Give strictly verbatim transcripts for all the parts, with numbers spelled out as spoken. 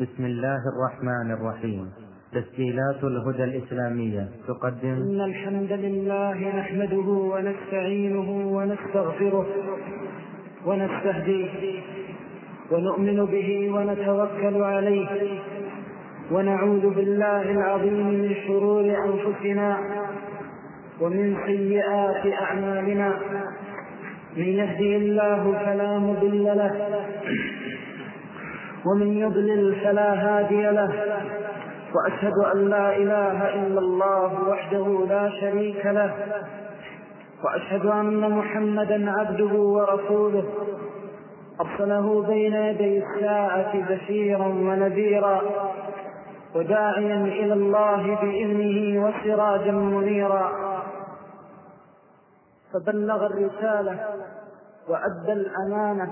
بسم الله الرحمن الرحيم. تسجيلات الهدى الإسلامية تقدم إن الحمد لله نحمده ونستعينه ونستغفره ونستهديه ونؤمن به ونتوكل عليه ونعوذ بالله العظيم من شرور أنفسنا ومن سيئات أعمالنا. من يهدي الله فلا مضل له ومن يضلل فلا هادي له، وأشهد أن لا إله إلا الله وحده لا شريك له، وأشهد أن محمدا عبده ورسوله أرسله بين يدي الساعة بشيرا ونذيرا وداعيا إلى الله بإذنه وسراجا منيرا، فبلغ الرسالة وأدى الأمانة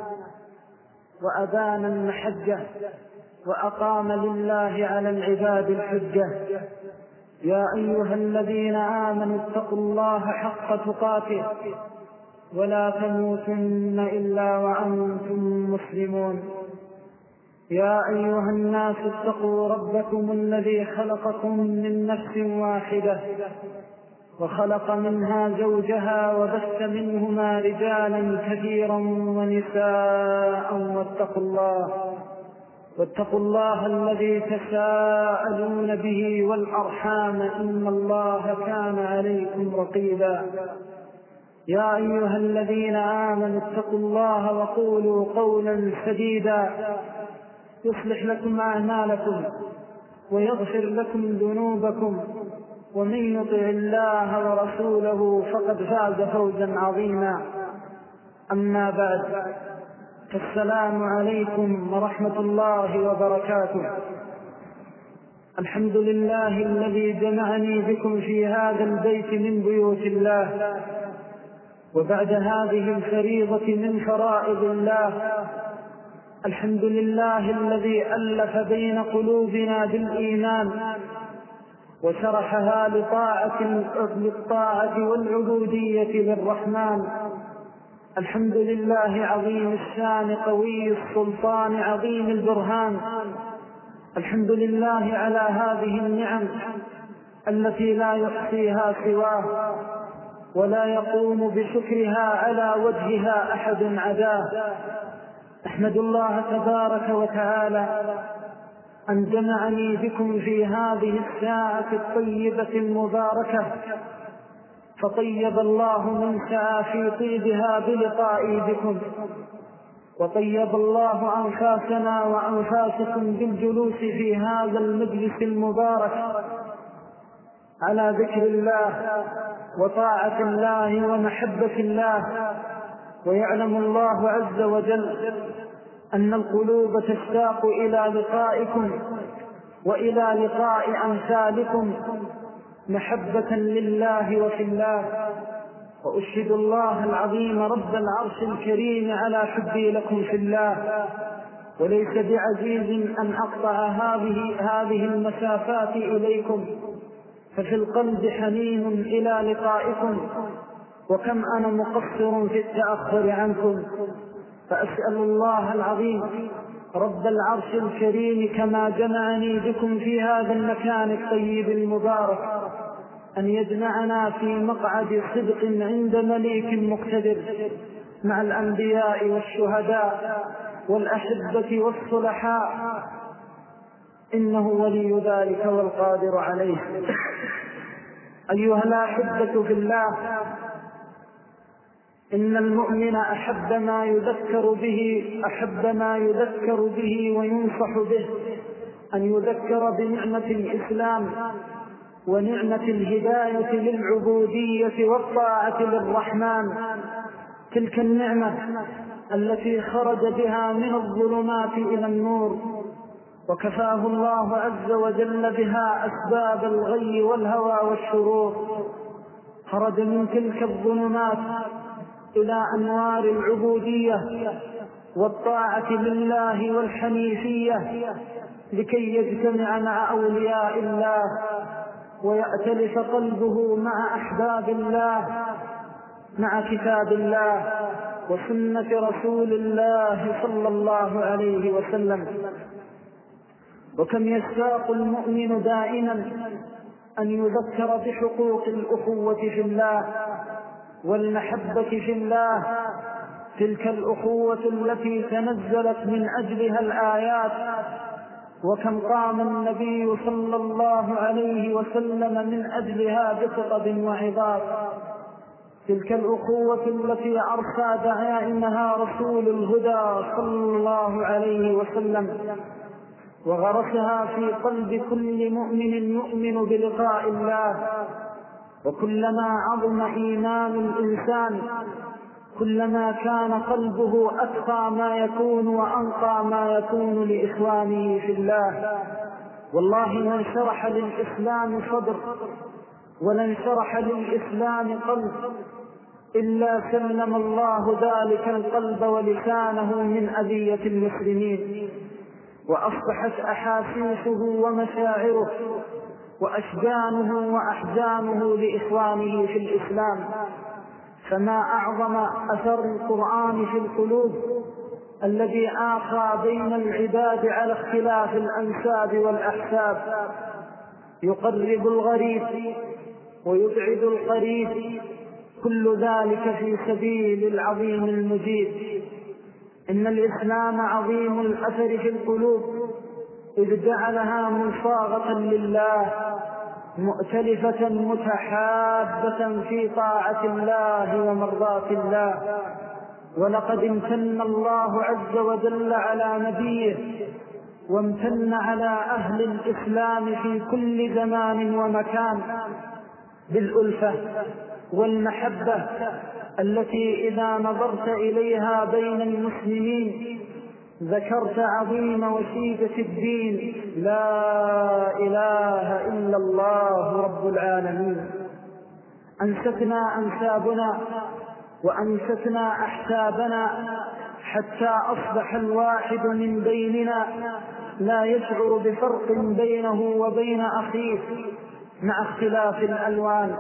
وأبان المحجة وأقام لله على العباد الحجة. يا أيها الذين آمنوا اتقوا الله حق تقاته ولا تموتن إلا وأنتم مسلمون. يا أيها الناس اتقوا ربكم الذي خلقكم من نفس واحدة وخلق منها زوجها وبث منهما رجالا كثيرا ونساء واتقوا الله واتقوا الله الذي تساءلون به والأرحام إن الله كان عليكم رقيبا. يا أيها الذين آمنوا اتقوا الله وقولوا قولا سديدا يصلح لكم أعمالكم ويغفر لكم ذنوبكم، ومن يطع الله ورسوله فقد فاز فوزا عظيما. أما بعد، فالسلام عليكم ورحمة الله وبركاته. الحمد لله الذي جمعني بكم في هذا البيت من بيوت الله، وبعد هذه الفريضة من فرائض الله. الحمد لله الذي ألف بين قلوبنا بالإيمان وشرحها لطاعة للطاعة والعبودية للرحمن. الحمد لله عظيم الشان قوي السلطان عظيم البرهان. الحمد لله على هذه النعم التي لا يحصيها سواه ولا يقوم بشكرها على وجهها أحد عداه. أحمد الله تبارك وتعالى أن جمعني بكم في هذه الساعة الطيبة المباركة، فطيب الله من سعى في طيبها بلقائي بكم، وطيب الله أنفاسنا وأنفاسكم بالجلوس في هذا المجلس المبارك على ذكر الله وطاعة الله ومحبة الله. ويعلم الله عز وجل أن القلوب تشتاق إلى لقائكم وإلى لقاء أمثالكم محبة لله وفي الله. وأشهد الله العظيم رب العرش الكريم على حبي لكم في الله، وليس بعزيز أن أقطع هذه هذه المسافات إليكم، ففي القلب حنين إلى لقائكم، وكم أنا مقصر في التأخر عنكم. فأسأل الله العظيم رب العرش الكريم كما جمعني بكم في هذا المكان الطيب المبارك أن يجمعنا في مقعد صدق عند مليك مقتدر مع الأنبياء والشهداء والأحبة والصلحاء، إنه ولي ذلك والقادر عليه. أيها الأحبة في الله، إن المؤمن أحب ما يذكر به أحب ما يذكر به وينصح به أن يذكر بنعمة الإسلام ونعمة الهداية للعبودية والطاعة للرحمن. تلك النعمة التي خرج بها من الظلمات إلى النور، وكفاه الله عز وجل بها أسباب الغي والهوى والشرور. خرج من تلك الظلمات إلى أنوار العبودية والطاعة لله والحنيفية، لكي يجتمع مع أولياء الله ويأتلف قلبه مع أحباب الله، مع كتاب الله وسنة رسول الله صلى الله عليه وسلم. وكم يشتاق المؤمن دائما أن يذكر بحقوق الأخوة في الله والمحبة في الله، تلك الأخوة التي تنزلت من أجلها الآيات. وكم قام النبي صلى الله عليه وسلم من أجلها بخطب وعظات، تلك الأخوة التي أرسى دعائمها رسول الهدى صلى الله عليه وسلم، وغرسها في قلب كل مؤمن يؤمن بلقاء الله. وكلما عظم إيمان الإنسان كلما كان قلبه أتقى ما يكون وأنقى ما يكون لإخوانه في الله. والله ما انشرح للإسلام صدر ولا انشرح للإسلام قلب إلا سلم الله ذلك القلب ولسانه من أذية المسلمين، وأصبحت أحاسيسه ومشاعره وأشجانه وأحزانه لإخوانه في الإسلام. فما أعظم أثر القرآن في القلوب الذي آخى بين العباد على اختلاف الأنساب والأحساب، يقرب الغريب ويبعد القريب، كل ذلك في سبيل العظيم المجيد. إن الإسلام عظيم الأثر في القلوب إذ جعلها مصاغة لله، مؤتلفة متحابة في طاعة الله ومرضاة الله. ولقد امتن الله عز وجل على نبيه وامتن على أهل الإسلام في كل زمان ومكان بالألفة والمحبة التي إذا نظرت إليها بين المسلمين ذكرت عظيم وشيدة الدين، لا إله إلا الله رب العالمين. أنستنا أنسابنا وأنستنا أحسابنا حتى أصبح الواحد من بيننا لا يشعر بفرق بينه وبين أخيه مع اختلاف الألوان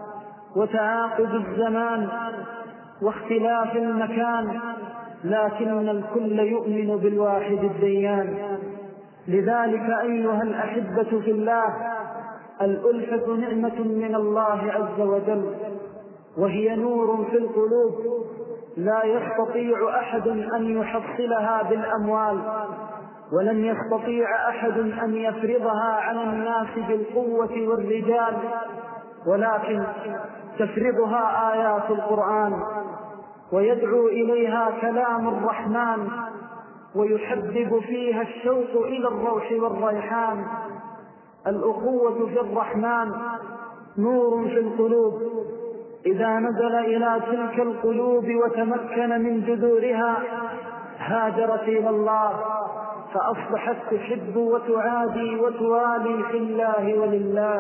وتعاقب الزمان واختلاف المكان، لكن الكل يؤمن بالواحد الديان. لذلك أيها الأحبة في الله، الألفة نعمة من الله عز وجل، وهي نور في القلوب لا يستطيع أحد أن يحصلها بالأموال، ولن يستطيع أحد أن يفرضها على الناس بالقوة والرجال، ولكن تفرضها آيات القرآن ويدعو إليها كلام الرحمن ويحبب فيها الشوق إلى الروح والريحان. الأخوة في الرحمن نور في القلوب، إذا نزل إلى تلك القلوب وتمكن من جذورها هاجرت إلى الله، فأصبحت تحب وتعادي وتوالي في الله ولله.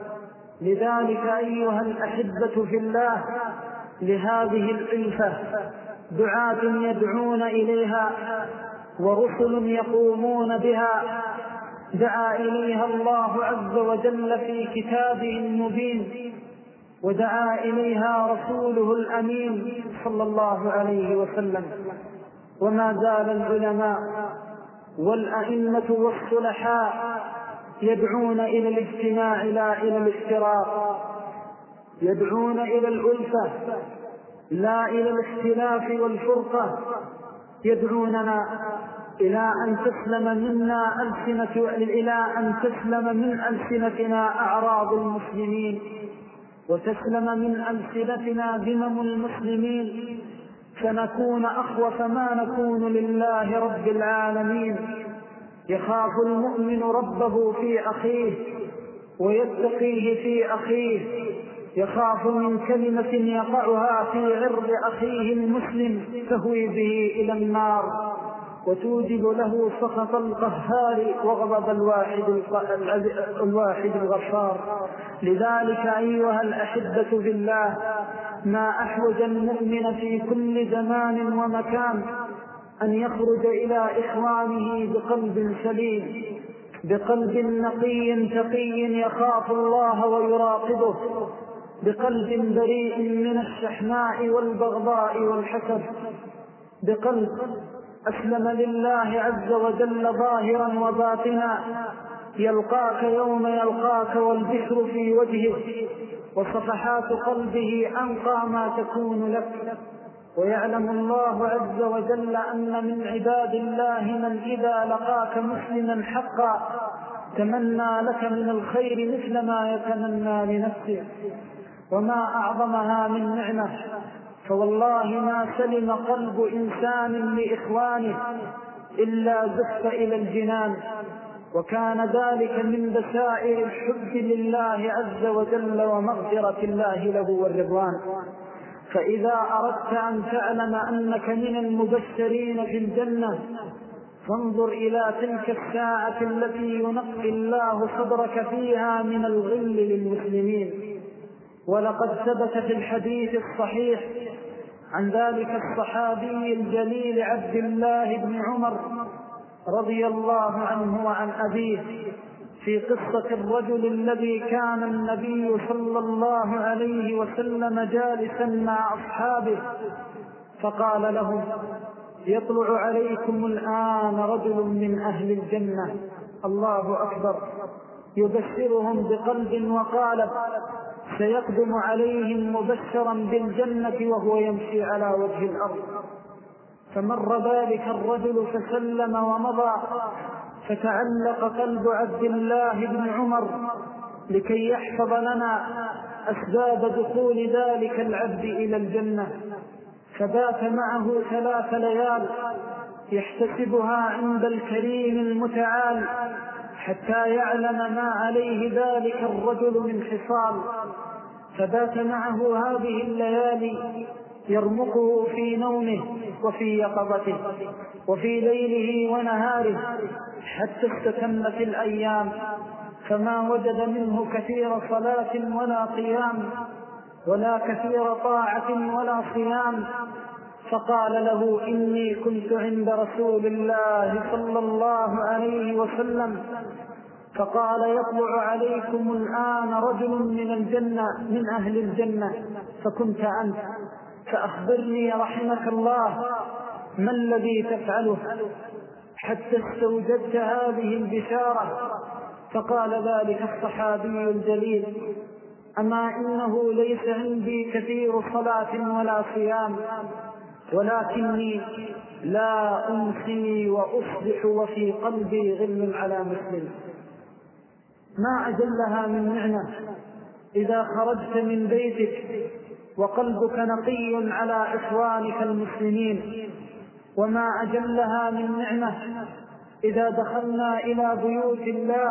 لذلك أيها الأحبة في الله، لهذه الألفة دعاة يدعون إليها ورسل يقومون بها، دعا إليها الله عز وجل في كتابه المبين، ودعا إليها رسوله الأمين صلى الله عليه وسلم. وما زال العلماء والأئمة والصلحاء يدعون إلى الاجتماع لا إلى الافتراق، يدعون إلى الألفة لا إلى الاختلاف والفرقة، يدعوننا إلى أن تسلم منا ألسنة إلى أن تسلم من ألسنتنا أعراض المسلمين، وتسلم من ألسنتنا ذمم المسلمين، فنكون أخوف ما نكون لله رب العالمين. يخاف المؤمن ربه في أخيه ويتقيه في أخيه، يخاف من كلمة يقعها في عرض أخيه المسلم تهوي به إلى النار وتوجب له سخط القهار وغضب الواحد الواحد الغفار. لذلك أيها الأحبة في الله، ما أحوج المؤمن في كل زمان ومكان أن يخرج إلى إخوانه بقلب سليم، بقلب نقي تقي يخاف الله ويراقبه، بقلب بريء من الشحناء والبغضاء والحسد، بقلب أسلم لله عز وجل ظاهرا وباطنا، يلقاك يوم يلقاك والبشر في وجهه، وصفحات قلبه أنقى ما تكون لك. ويعلم الله عز وجل أن من عباد الله من إذا لقاك مسلما حقا تمنى لك من الخير مثل ما يتمنى لنفسه، وما أعظمها من نعمة. فوالله ما سلم قلب إنسان لإخوانه إلا زف إلى الجنان، وكان ذلك من بشائر الحب لله عز وجل ومغفرة الله له والرضوان. فإذا أردت أن تعلم أنك من المبشرين في الجنة فانظر إلى تلك الساعة التي ينقي الله صدرك فيها من الغل للمسلمين. ولقد ثبت في الحديث الصحيح عن ذلك الصحابي الجليل عبد الله بن عمر رضي الله عنه وعن أبيه في قصة الرجل الذي كان النبي صلى الله عليه وسلم جالسا مع أصحابه فقال لهم: يطلع عليكم الآن رجل من أهل الجنة، الله أكبر، يبشرهم بقلب وقالب، سيقدم عليهم مبشرا بالجنة وهو يمشي على وجه الأرض. فمر ذلك الرجل فسلم ومضى، فتعلق قلب عبد الله بن عمر لكي يحفظ لنا أسباب دخول ذلك العبد إلى الجنة، فبات معه ثلاث ليال يحتسبها عند الكريم المتعال حتى يعلم ما عليه ذلك الرجل من خصال. فبات معه هذه الليالي يرمقه في نومه وفي يقظته وفي ليله ونهاره حتى استتمت الأيام، فما وجد منه كثير صلاة ولا قيام ولا كثير طاعة ولا صيام. فقال له: إني كنت عند رسول الله صلى الله عليه وسلم فقال: يطلع عليكم الآن رجل من الجنة من أهل الجنة، فكنت أنت، فأخبرني رحمك الله ما الذي تفعله حتى استوجدت هذه البشارة؟ فقال ذلك الصحابي الجليل: أما إنه ليس عندي كثير صلاة ولا صيام، ولكني لا أمسي وأصبح وفي قلبي غل على مسلم. ما أجلها من نعمة إذا خرجت من بيتك وقلبك نقي على إخوانك المسلمين، وما أجلها من نعمة إذا دخلنا إلى بيوت الله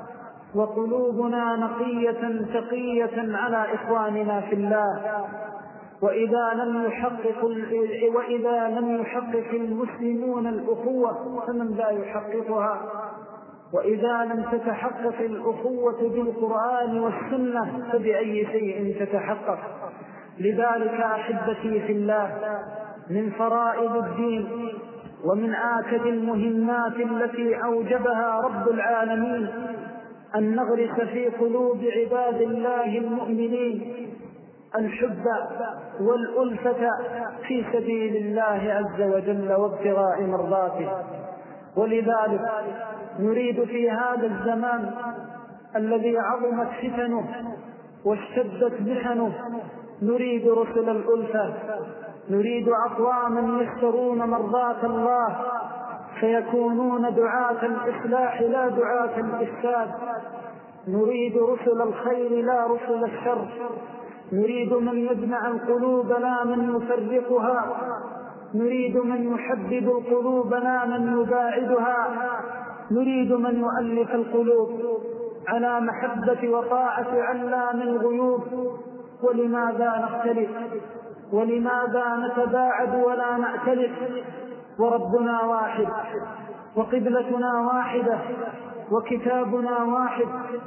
وقلوبنا نقية تقية على إخواننا في الله. وإذا لم يحقق وإذا لم يحقق المسلمون الأخوة فمن لا يحققها؟ وإذا لم تتحقق الأخوة بالقرآن والسنة فبأي شيء تتحقق؟ لذلك أحبتي في الله، من فرائض الدين ومن آكد المهمات التي أوجبها رب العالمين أن نغرس في قلوب عباد الله المؤمنين الحب والألفة في سبيل الله عز وجل وابتغاء مرضاته. ولذلك نريد في هذا الزمان الذي عظمت فتنه واشتدت محنه، نريد رسل الألفة، نريد أقواما يشترون مرضاة الله فيكونون دعاة الإصلاح لا دعاة الإفساد، نريد رسل الخير لا رسل الشر، نريد من يجمع القلوب لا من يفرقها، نريد من يحبب القلوب لا من يباعدها، نريد من يؤلف القلوب على محبة وطاعة علام الغيوب. ولماذا نختلف؟ ولماذا نتباعد ولا نأتلف؟ وربنا واحد، وقبلتنا واحدة، وكتابنا واحد،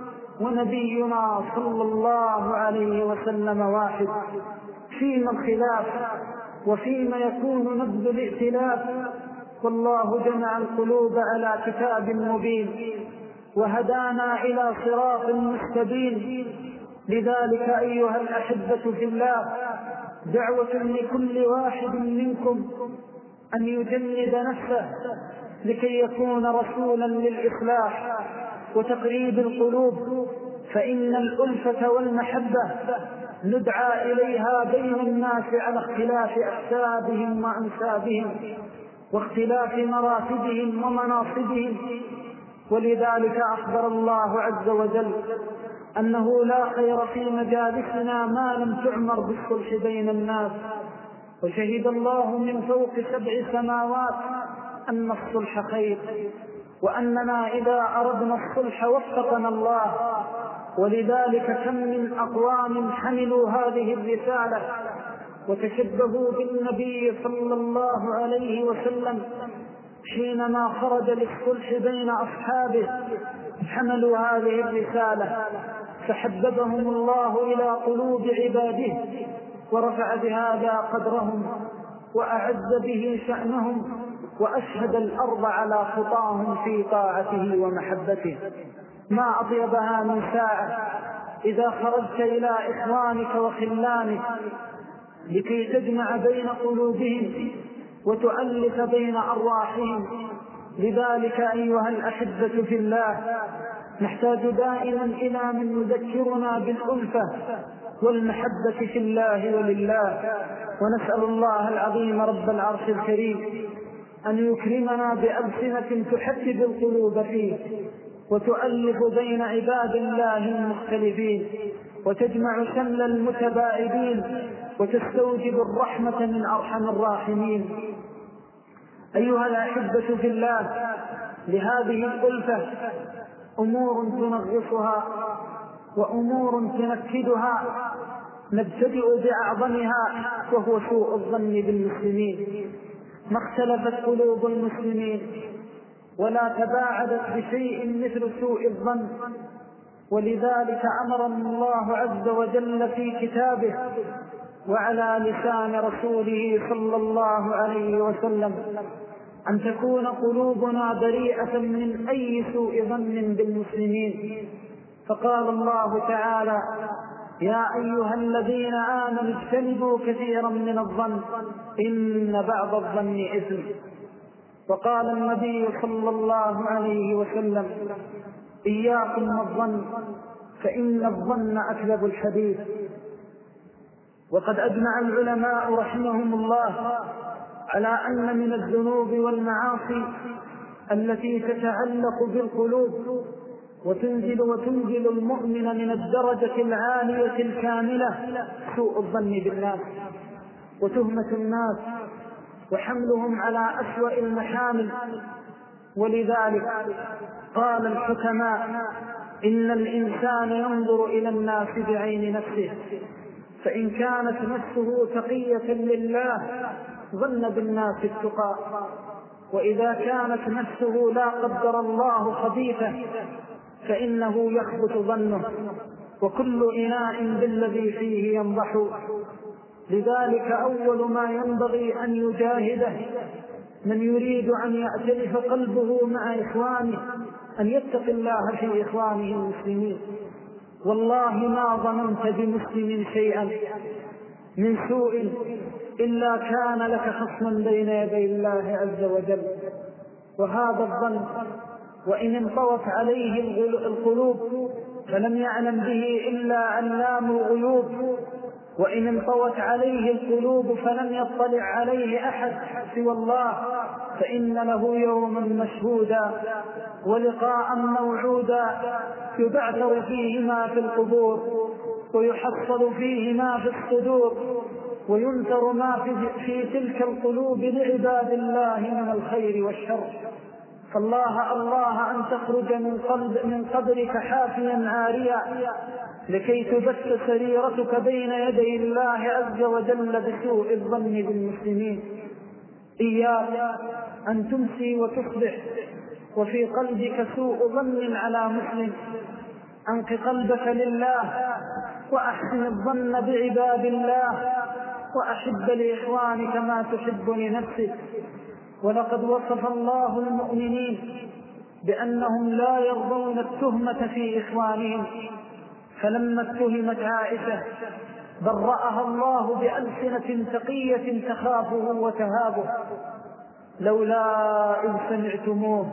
ونبينا صلى الله عليه وسلم واحد. فيما الخلاف وفيما يكون نبذ الائتلاف؟ والله جمع القلوب على كتاب مبين وهدانا إلى صراط مستبين. لذلك أيها الأحبة في الله، دعوة لكل واحد منكم أن يجند نفسه لكي يكون رسولا للإصلاح وتقريب القلوب، فإن الألفة والمحبة ندعى إليها بين الناس على اختلاف أحسابهم وأنسابهم واختلاف مراتبهم ومناصبهم. ولذلك أخبر الله عز وجل أنه لا خير في مجالسنا ما لم تعمر بالصلح بين الناس، وشهد الله من فوق سبع سماوات أن الصلح خير، وأننا إذا أردنا الصلح وفقنا الله. ولذلك كم من أقوام حملوا هذه الرسالة وتشبهوا بالنبي صلى الله عليه وسلم حينما خرج للصلح بين أصحابه، حملوا هذه الرسالة فحببهم الله إلى قلوب عباده ورفع بهذا قدرهم وأعز به شأنهم وأشهد الأرض على خطاهم في طاعته ومحبته. ما أطيبها من ساعة إذا خرجت إلى إخوانك وخلانك لكي تجمع بين قلوبهم وتؤلف بين أرواحهم. لذلك أيها الأحبة في الله نحتاج دائما إلى من يذكرنا بالألفة والمحبة في الله ولله، ونسأل الله العظيم رب العرش الكريم أن يكرمنا بألسنة تحبب القلوب فيه وتؤلف بين عباد الله المختلفين وتجمع شمل المتباعدين وتستوجب الرحمة من أرحم الراحمين. أيها الأحبة في الله، لهذه الألفة أمور تنغصها وأمور تنكدها، نبتدئ بأعظمها وهو سوء الظن بالمسلمين. ما اختلفت قلوب المسلمين ولا تباعدت بشيء مثل سوء الظن، ولذلك أمرنا الله عز وجل في كتابه وعلى لسان رسوله صلى الله عليه وسلم أن تكون قلوبنا بريئة من أي سوء ظن بالمسلمين. فقال الله تعالى: يا أيها الذين آمنوا اجتنبوا كثيرا من الظن إن بعض الظن إثم. وقال النبي صلى الله عليه وسلم: إياكم والظن فإن الظن أكذب الحديث. وقد أجمع العلماء رحمهم الله على أن من الذنوب والمعاصي التي تتعلق بالقلوب وتنزل وتنزل المؤمن من الدرجة العالية الكاملة سوء الظن بالناس وتهمة الناس وحملهم على أسوأ المحامل. ولذلك قال الحكماء: إن الإنسان ينظر إلى الناس بعين نفسه، فإن كانت نفسه تقية لله ظن بالناس التقى، وإذا كانت نفسه لا قدر الله خبيثة فإنه يخبث ظنه، وكل إناء بالذي فيه ينضح. لذلك أول ما ينبغي أن يجاهده من يريد أن يأتلف قلبه مع إخوانه أن يتقي الله في إخوانه المسلمين. والله ما ظننت بمسلم شيئا من سوء إلا كان لك خصما بين يدي الله عز وجل. وهذا الظن وإن انطوت عليه القلوب فلم يعلم به إلا علام الغيوب، وإن انطوت عليه القلوب فلم يطلع عليه أحد سوى الله، فإن له يوما مشهودا ولقاء موعودا يبعثر فيه ما في القبور ويحصل فيه ما في الصدور وينثر ما في تلك القلوب لعباد الله من الخير والشر. فالله الله أن تخرج من قلب من قبرك حافيا عاريا لكي تبث سريرتك بين يدي الله عز وجل بسوء الظن بالمسلمين. إياك أن تمسي وتصبح وفي قلبك سوء ظن على مسلم. أنق قلبك لله وأحسن الظن بعباد الله وأحب لإخوانك ما تحب لنفسك. ولقد وصف الله المؤمنين بأنهم لا يرضون التهمة في إخوانهم، فلما اتهمت عائشة برأها الله بألسنة تقية تخافه وتهابه، لولا إذ سمعتموه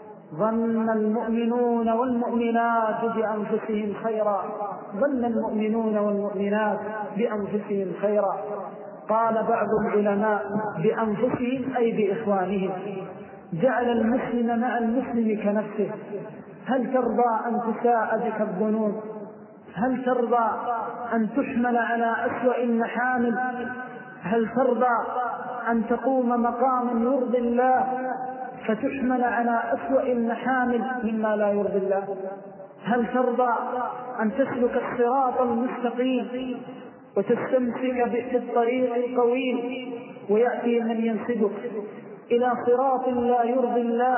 ظن المؤمنون والمؤمنات بأنفسهم خيرا ظن المؤمنون والمؤمنات بأنفسهم خيرا. قال بعض العلماء بأنفسهم أي بإخوانهم، جعل المسلم مع المسلم كنفسه. هل ترضى أن تساء بك الظنون؟ هل ترضى أن تحمل على أسوأ المحامل؟ هل ترضى أن تقوم مقاما يرضي الله فتحمل على أسوأ المحامل مما لا يرضي الله؟ هل ترضى أن تسلك الصراط المستقيم وتستمسك بالطريق القويم ويأتي من ينسبك إلى صراط لا يرضي الله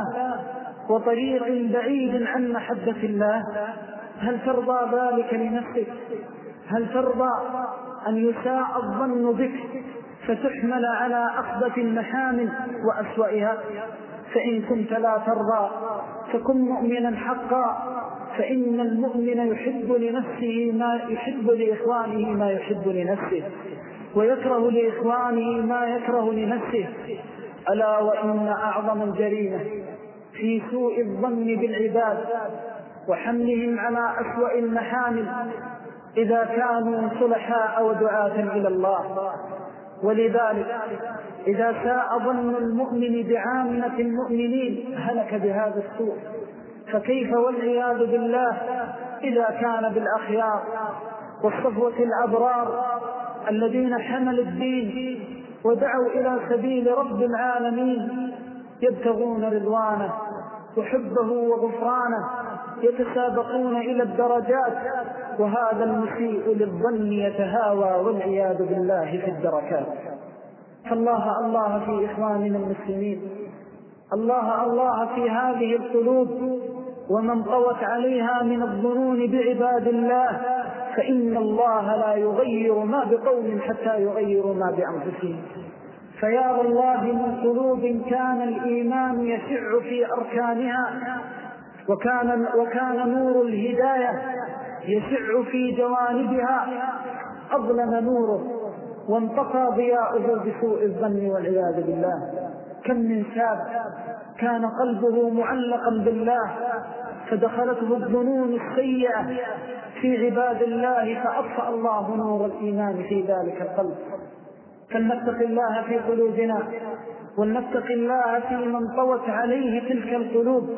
وطريق بعيد عن محبة الله؟ هل ترضى ذلك لنفسك؟ هل ترضى أن يساء الظن بك فتحمل على أخبث المحامل وأسوأها؟ فإن كنت لا ترضى فكن مؤمنا حقا، فإن المؤمن يحب لنفسه ما يحب لإخوانه ما يحب لنفسه، ويكره لإخوانه ما يكره لنفسه. ألا وإن أعظم الجريمة في سوء الظن بالعباد وحملهم على أسوأ المحامل إذا كانوا صلحاء ودعاة إلى الله. ولذلك إذا ساء ظن المؤمن بعامة المؤمنين هلك بهذا السوء، فكيف والعياذ بالله إذا كان بالأخيار والصفوة الأبرار الذين حملوا الدين ودعوا إلى سبيل رب العالمين يبتغون رضوانه وحبه وغفرانه، يتسابقون إلى الدرجات، وهذا المسيء للظن يتهاوى والعياذ بالله في الدركات. فالله الله في إخواننا المسلمين، الله الله في هذه القلوب ومن طوت عليها من الظنون بعباد الله، فإن الله لا يغير ما بقوم حتى يغيروا ما بأنفسهم. فيا الله من قلوب كان الإيمان يشع في أركانها وكان, وكان نور الهداية يشع في جوانبها، أظلم نوره وانطفى ضياؤه بسوء الظن والعياذ بالله. كم من شاب كان قلبه معلقا بالله فدخلته الظنون السيئة في عباد الله فأطفأ الله نور الإيمان في ذلك القلب. فلنتق الله في قلوبنا ولنتق الله في من طوت عليه تلك القلوب،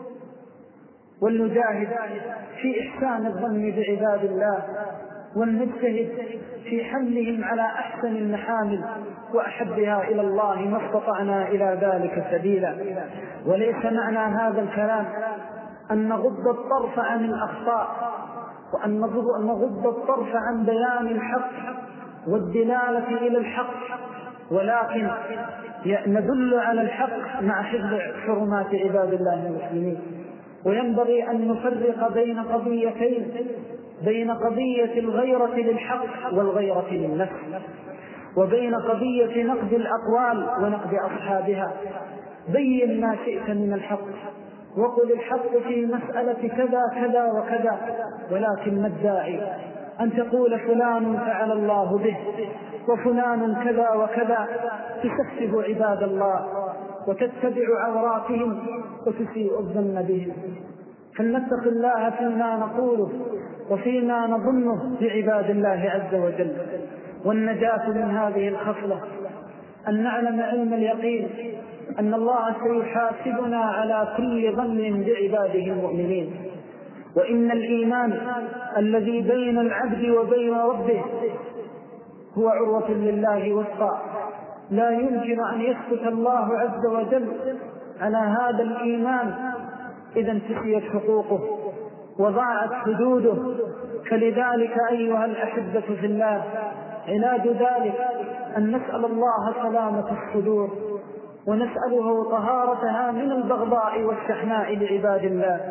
ولنجاهد في إحسان الظن بعباد الله، ولنجتهد في حملهم على أحسن المحامل وأحبها إلى الله ما استطعنا إلى ذلك سبيلا. وليس معنى هذا الكلام أن نغض الطرف عن الأخطاء وأن نغض الطرف عن بيان الحق والدلالة إلى الحق، ولكن ندل على الحق مع حفظ حرمات عباد الله المسلمين. وينبغي أن نفرق بين قضيتين، بين قضية الغيرة للحق والغيرة للنفس، وبين قضية نقد الأقوال ونقد أصحابها. بين ما شئت من الحق وقل الحق في مسألة كذا كذا وكذا، ولكن ما الداعي أن تقول فلان فعل الله به وفلان كذا وكذا، تسفه عباد الله وتتبع عوراتهم وتسيء الظن بهم. فلنتق الله فيما نقوله وفيما نظنه بعباد الله عز وجل. والنجاة من هذه الخصلة أن نعلم علم اليقين أن الله سيحاسبنا على كل ظن بعباده المؤمنين، وإن الإيمان الذي بين العبد وبين ربه هو عروة لله وثقى، لا يمكن أن يسكت الله عز وجل على هذا الإيمان إذا انتهيت حقوقه وضاعت حدوده. فلذلك أيها الأحبة في الله، علاج ذلك أن نسأل الله سلامة الصدور ونسأله طهارتها من البغضاء والشحناء لعباد الله.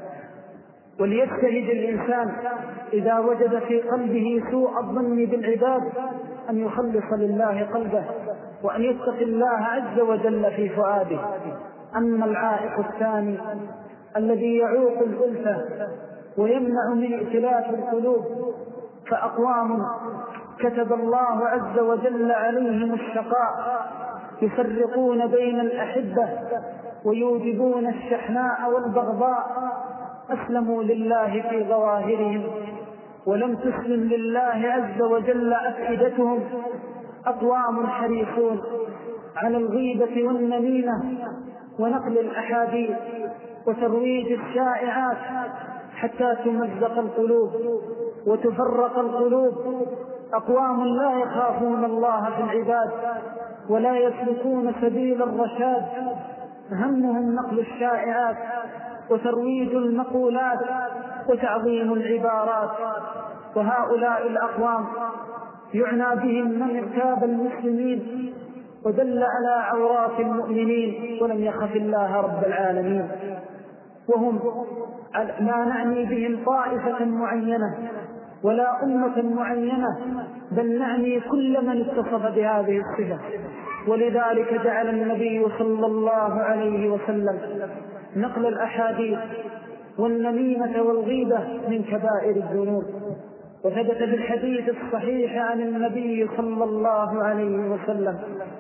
وليجتهد الإنسان إذا وجد في قلبه سوء الظن بالعباد أن يخلص لله قلبه وأن يتقي الله عز وجل في فؤاده. أما العائق الثاني الذي يعوق الألفة ويمنع من ائتلاف القلوب فأقوام كتب الله عز وجل عليهم الشقاء يفرقون بين الأحبة ويوجبون الشحناء والبغضاء أسلموا لله في ظواهرهم ولم تسلم لله عز وجل أفئدتهم. أقوام حريصون على الغيبة والنميمة ونقل الأحاديث وترويج الشائعات حتى تمزق القلوب وتفرق القلوب. أقوام لا يخافون الله في العباد ولا يسلكون سبيل الرشاد، همهم نقل الشائعات وترويج المقولات وتعظيم العبارات. وهؤلاء الأقوام يعنى بهم من ارتاب المسلمين ودل على عورات المؤمنين ولم يخف الله رب العالمين. وهم لا نعني بهم طائفة معينة ولا أمة معينة، بل نعني كل من اتصف بهذه الصفة. ولذلك جعل النبي صلى الله عليه وسلم نقل الأحاديث والنميمة والغيبة من كبائر الذنوب. وثبت في الحديث الصحيح عن النبي صلى الله عليه وسلم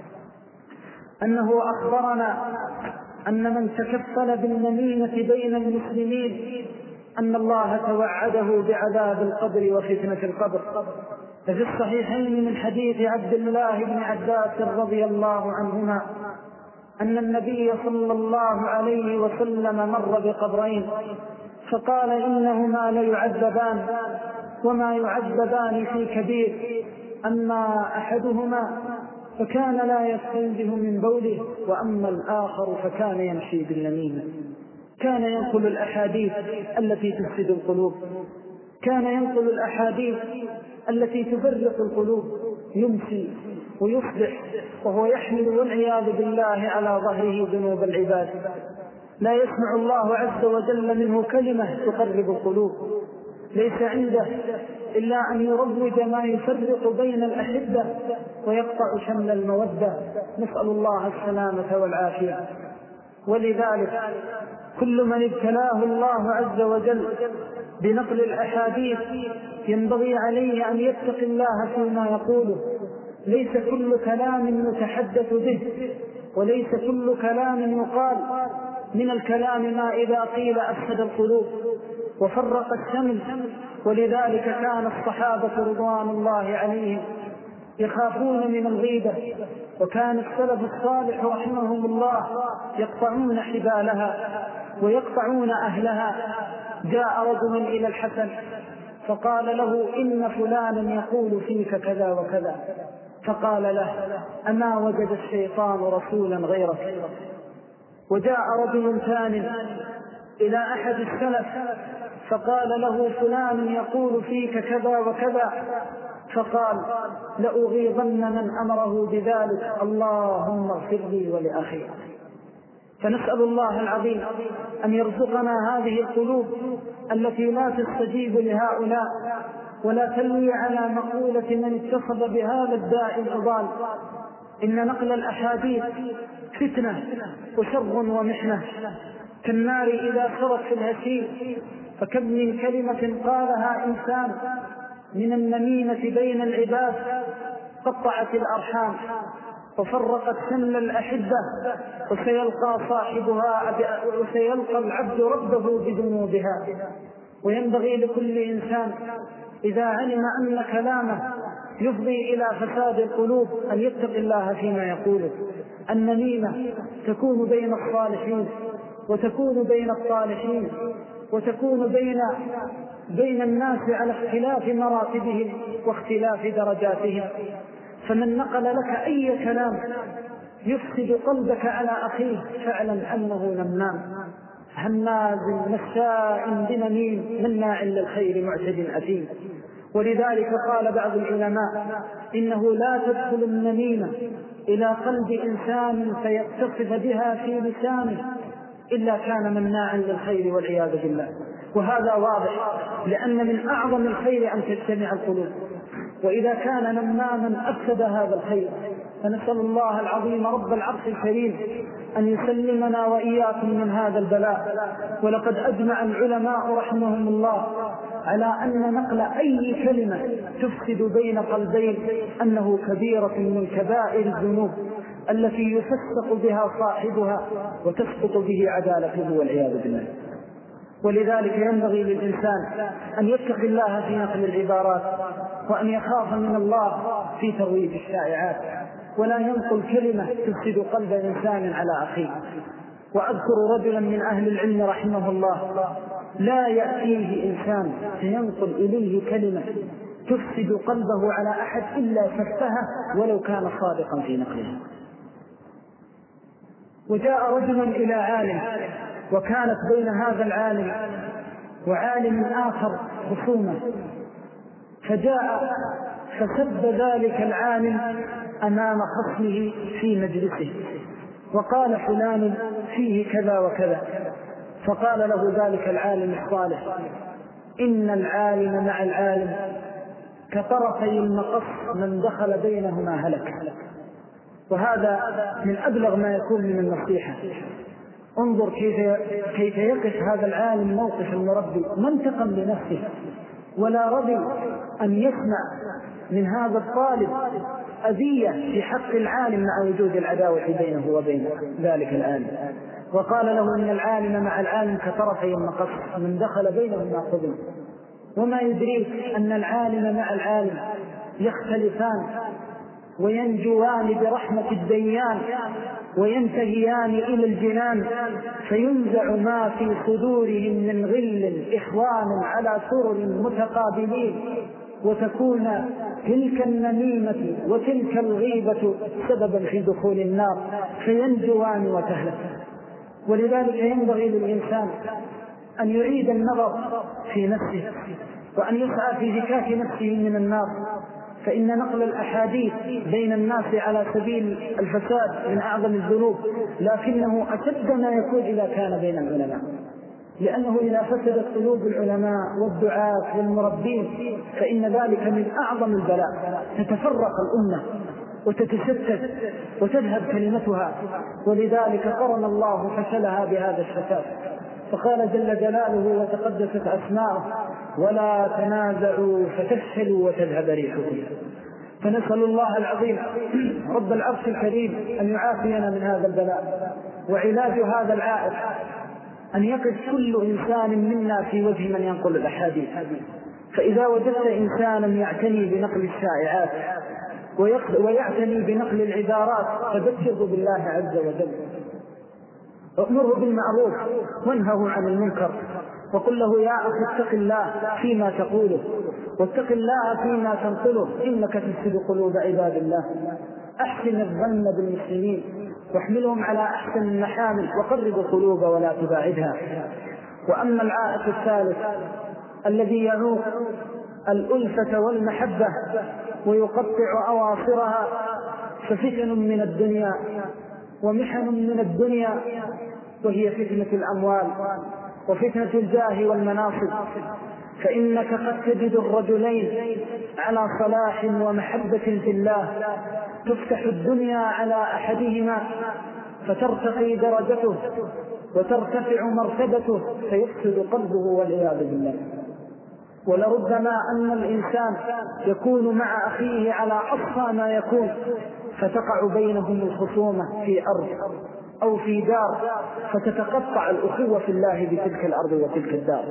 أنه أخبرنا أن من تكفل بالنميمة بين المسلمين أن الله توعده بعذاب القبر وفتنة القبر. ففي الصحيحين من حديث عبد الله بن عباس رضي الله عنهما أن النبي صلى الله عليه وسلم مر بقبرين فقال إنهما ليعذبان وما يعذبان في كبير، أما أحدهما فكان لا يستنزه من بوله وأما الآخر فكان يمشي بالنميمة. كان ينقل الأحاديث التي تفسد القلوب، كان ينقل الأحاديث التي تفرق القلوب، يمشي ويصبح وهو يحمل والعياذ بالله على ظهره ذنوب العباد. لا يسمع الله عز وجل منه كلمة تقرب القلوب، ليس عنده إلا أن يروج ما يفرق بين الأحبة ويقطع شمل المودة، نسأل الله السلامة والعافية. ولذلك كل من ابتلاه الله عز وجل بنقل الأحاديث ينبغي عليه أن يتقي الله فيما يقوله. ليس كل كلام يتحدث به وليس كل كلام يقال. من الكلام ما إذا قيل أفسد القلوب وفرق الشمل. ولذلك كان الصحابة رضوان الله عليهم يخافون من الغيبة، وكان السلف الصالح رحمهم الله يقطعون حبالها ويقطعون أهلها. جاء رجل إلى الحسن فقال له إن فلانا يقول فيك كذا وكذا، فقال له أما وجد الشيطان رسولا غيرك؟ وجاء رجل ثاني إلى أحد السلف فقال له فلان يقول فيك كذا وكذا، فقال لأغيظن من أمره بذلك، اللهم اغفر لي ولأخي. فنسأل الله العظيم أن يرزقنا هذه القلوب التي لا تستجيب لهؤلاء ولا تلوي على مقولة من اتصف بهذا الداء العضال. إن نقل الأحاديث فتنة وشر ومحنة كالنار إذا سرت في الهشيم. فكم من كلمة قالها إنسان من النميمة بين العباد قطعت الأرحام وفرقت شمل الأحبة، وسيلقى صاحبها وسيلقى العبد ربه بذنوبها. وينبغي لكل إنسان إذا علم أن كلامه يفضي إلى فساد القلوب أن يتقي الله فيما يقوله. النميمة تكون بين الصالحين وتكون بين الصالحين وتكون بين بين الناس على اختلاف مراتبهم واختلاف درجاتهم. فمن نقل لك أي كلام يفسد قلبك على أخيه فاعلم أنه نمام هماز مشاء بنميم مناع للخير معتد أثيم. ولذلك قال بعض العلماء إنه لا تدخل النميمة إلى قلب إنسان فيتصف بها في لسانه إلا كان مناعا للخير والعياذ بالله. وهذا واضح لأن من أعظم الخير أن تجتمع القلوب، وإذا كان نماما أفسد هذا الخير. فنسأل الله العظيم رب العرش الكريم أن يسلمنا وإياكم من هذا البلاء. ولقد أجمع العلماء رحمهم الله على أن نقل أي كلمة تفسد بين قلبين أنه كبيرة من كبائر الذنوب. التي يفسق بها صاحبها وتسقط به عدالته والعياذ بالله. ولذلك ينبغي للإنسان أن يتقي الله في نقل العبارات، وأن يخاف من الله في ترويج الشائعات، ولا ينقل كلمة تفسد قلب إنسان على أخيه. وأذكر رجلا من أهل العلم رحمه الله لا يأتيه إنسان فينقل إليه كلمة تفسد قلبه على أحد إلا سفهه ولو كان صادقا في نقلها. وجاء رجل إلى عالم، وكانت بين هذا العالم وعالم آخر خصومة، فجاء فسب ذلك العالم أمام خصمه في مجلسه وقال فلان فيه كذا وكذا. فقال له ذلك العالم الصالح: إن العالم مع العالم كطرفي المقص، من دخل بينهما هلك. وهذا من أبلغ ما يكون من النصيحة. انظر كيف, كيف يقف هذا العالم موقف المربي، ما انتقم لنفسه ولا رضي أن يسمع من هذا الطالب أذية في حق العالم مع وجود العداوة بينه وبين ذلك العالم. وقال له: إن العالم مع العالم كطرفي المقص، من دخل بينهما قبل. وما يدريك أن العالم مع العالم يختلفان وينجوان برحمة الديان وينتهيان إلى الجنان، فينزع ما في صدورهم من غل إخوان على سرر متقابلين، وتكون تلك النميمة وتلك الغيبة سببا في دخول النار، فينجوان وتهلك. ولذلك ينبغي للإنسان أن يعيد النظر في نفسه، وأن يسعى في زكاة نفسه من النار، فإن نقل الأحاديث بين الناس على سبيل الفساد من أعظم الذنوب، لكنه أشد ما يكون إذا كان بين العلماء، لأنه إذا فسدت قلوب العلماء والدعاة والمربين فإن ذلك من أعظم البلاء، تتفرق الأمة وتتشتت وتذهب كلمتها. ولذلك قرن الله فشلها بهذا الشتات، فقال جل جلاله وتقدست أسماؤه: ولا تنازعوا فتفشلوا وتذهب ريحكم. فنسأل الله العظيم رب العرش الكريم أن يعافينا من هذا البلاء. وعلاج هذا العائق أن يقف كل إنسان منا في وجه من ينقل الأحاديث. فإذا وجدت إنسانا يعتني بنقل الشائعات ويعتني بنقل العبارات فذكره بالله عز وجل، وأمره بالمعروف وانهه عن المنكر، وقل له: يا أخي اتق الله فيما تقوله، واتق الله فيما تنقله، إنك تفسد قلوب عباد الله. أحسن الظن بالمسلمين واحملهم على أحسن المحامل، وقرب القلوب ولا تباعدها. وأما العائق الثالث الذي يعوق الألفة والمحبة ويقطع أواصرها ففتن من الدنيا ومحن من الدنيا، وهي فتنة الأموال وفتنة الجاه والمناصب. فإنك قد تجد الرجلين على صلاح ومحبة في الله، تفتح الدنيا على أحدهما فترتقي درجته وترتفع مرتبته فيفسد قلبه والعياذ بالله. ولربما أن الإنسان يكون مع أخيه على أقصى ما يكون، فتقع بينهم الخصومة في أرض أو في دار، فتتقطع الأخوة في الله بتلك الأرض وتلك الدار.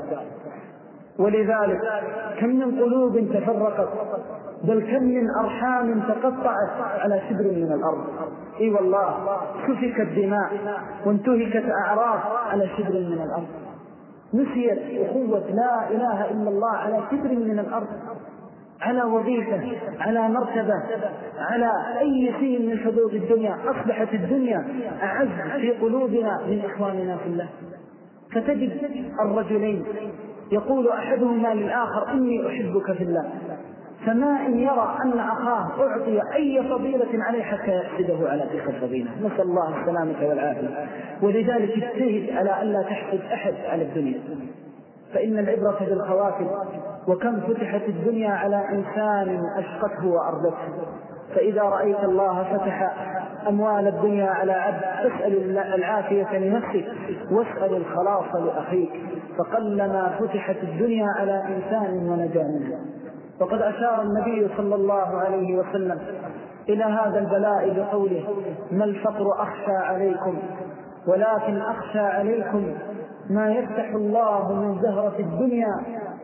ولذلك كم من قلوب تفرقت، بل كم من أرحام تقطعت على شبر من الأرض. إي والله، سفكت دماء وانتهكت أعراض على شبر من الأرض. نسيت أخوة لا إله إلا الله على شبر من الأرض، على وظيفة، على مرتبة، على أي شيء من حدود الدنيا. أصبحت الدنيا أعز في قلوبنا من إخواننا في الله. فتجد الرجلين يقول أحدهما للآخر: إني أحبك في الله، فما إن يرى أن أخاه أعطي أي فضيلة عليه حتى يحسده على تلك الفضيلة. نسأل الله السلامة والعافية. ولذلك اجتهد على ألا تحسد أحد على الدنيا، فإن العبرة بالخواتم. وكم فتحت الدنيا على إنسان أشقته وأرضته. فإذا رأيت الله فتح أموال الدنيا على عبد فاسأل العافية لنفسك واسأل الخلاص لأخيك، فقلما فتحت الدنيا على إنسان ونجا منه. وقد أشار النبي صلى الله عليه وسلم إلى هذا البلاء بقوله: ما الفقر أخشى عليكم ولكن أخشى عليكم ما يفتح الله من زهرة الدنيا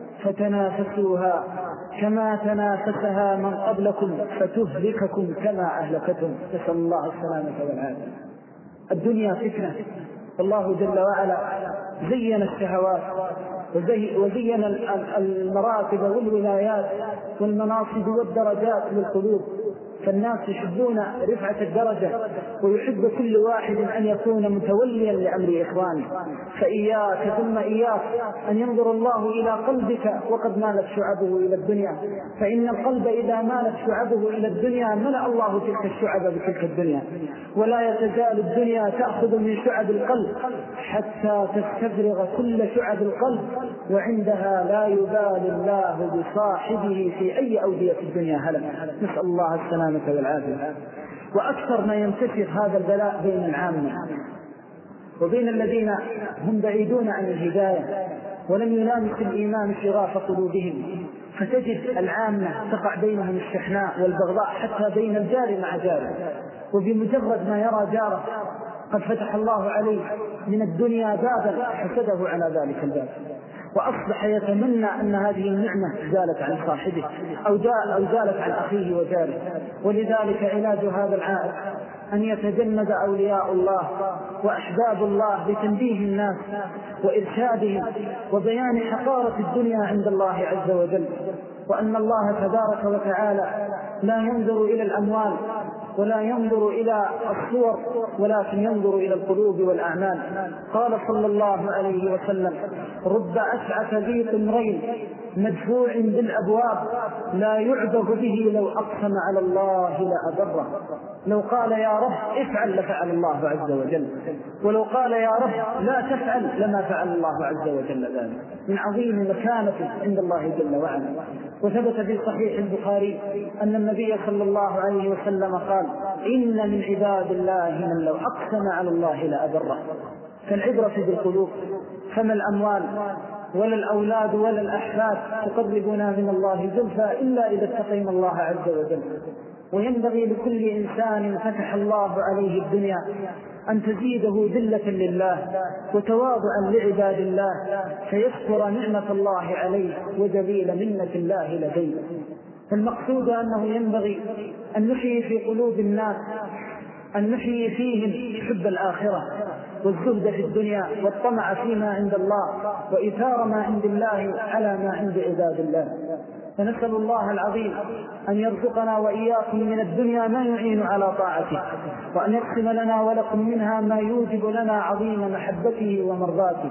فتنافسوها كما تنافسها من قبلكم فتهلككم كما أهلكتم. نسأل الله السلامة والعافية. الدنيا فتنة، الله جل وعلا زين الشهوات وزين المراتب والولايات والمناصب والدرجات للقلوب، فالناس يحبون رفعة الدرجة ويحب كل واحد أن يكون متوليا لأمر إخوانه. فإياك ثم إياك أن ينظر الله إلى قلبك وقد مالت شعبه إلى الدنيا، فإن القلب إذا مالت شعبه إلى الدنيا ملأ الله تلك الشعب بتلك الدنيا، ولا يتزال الدنيا تأخذ من شعب القلب حتى تستفرغ كل شعب القلب، وعندها لا يبالي الله بصاحبه في أي أودية الدنيا هلك. نسأل الله السلامة والعافية. وأكثر ما ينتشر هذا البلاء بين العامة وبين الذين هم بعيدون عن الهداية ولم يلامس الإيمان شغاف قلوبهم، فتجد العامة تقع بينهم الشحناء والبغضاء حتى بين الجار مع جاره، وبمجرد ما يرى جاره قد فتح الله عليه من الدنيا بابا حسده على ذلك الباب، وأصبح يتمنى أن هذه النعمة زالت عن صاحبه أو زالت عن أخيه وجاره. ولذلك علاج هذا العائق أن يتجند أولياء الله وأحباب الله بتنبيه الناس وإرشادهم وبيان حقارة الدنيا عند الله عز وجل، وأن الله تبارك وتعالى لا ينظر إلى الأموال ولا ينظر إلى الصور ولكن ينظر إلى القلوب والأعمال. قال صلى الله عليه وسلم: رب أسعف ذي طمرين مدفوع بالأبواب لا يعبد به لو أقسم على الله لأبره. لو قال يا رب افعل لفعل الله عز وجل، ولو قال يا رب لا تفعل لما فعل الله عز وجل ذلك، من عظيم مكانته عند الله جل وعلا. وثبت في صحيح البخاري أن النبي صلى الله عليه وسلم قال: إن من عباد الله من لو أقسم على الله لأبره. فالعبرة بالقلوب، فما الأموال ولا الأولاد ولا الأحفاد تقربنا من الله زلفى إلا إذا اتقينا الله عز وجل. وينبغي لكل إنسان فتح الله عليه الدنيا أن تزيده ذلة لله وتواضعا لعباد الله فيشكر نعمة الله عليه وجليل منة الله لديه. فالمقصود أنه ينبغي أن نحيي في قلوب الناس، أن نحيي فيهم حب الآخرة والزهد في الدنيا والطمع فيما عند الله وإثار ما عند الله على ما عند عباد الله. فنسأل الله العظيم أن يرزقنا وإياكم من الدنيا ما يعين على طاعته، وأن يقسم لنا ولكم منها ما يوجب لنا عظيم محبته ومرضاته.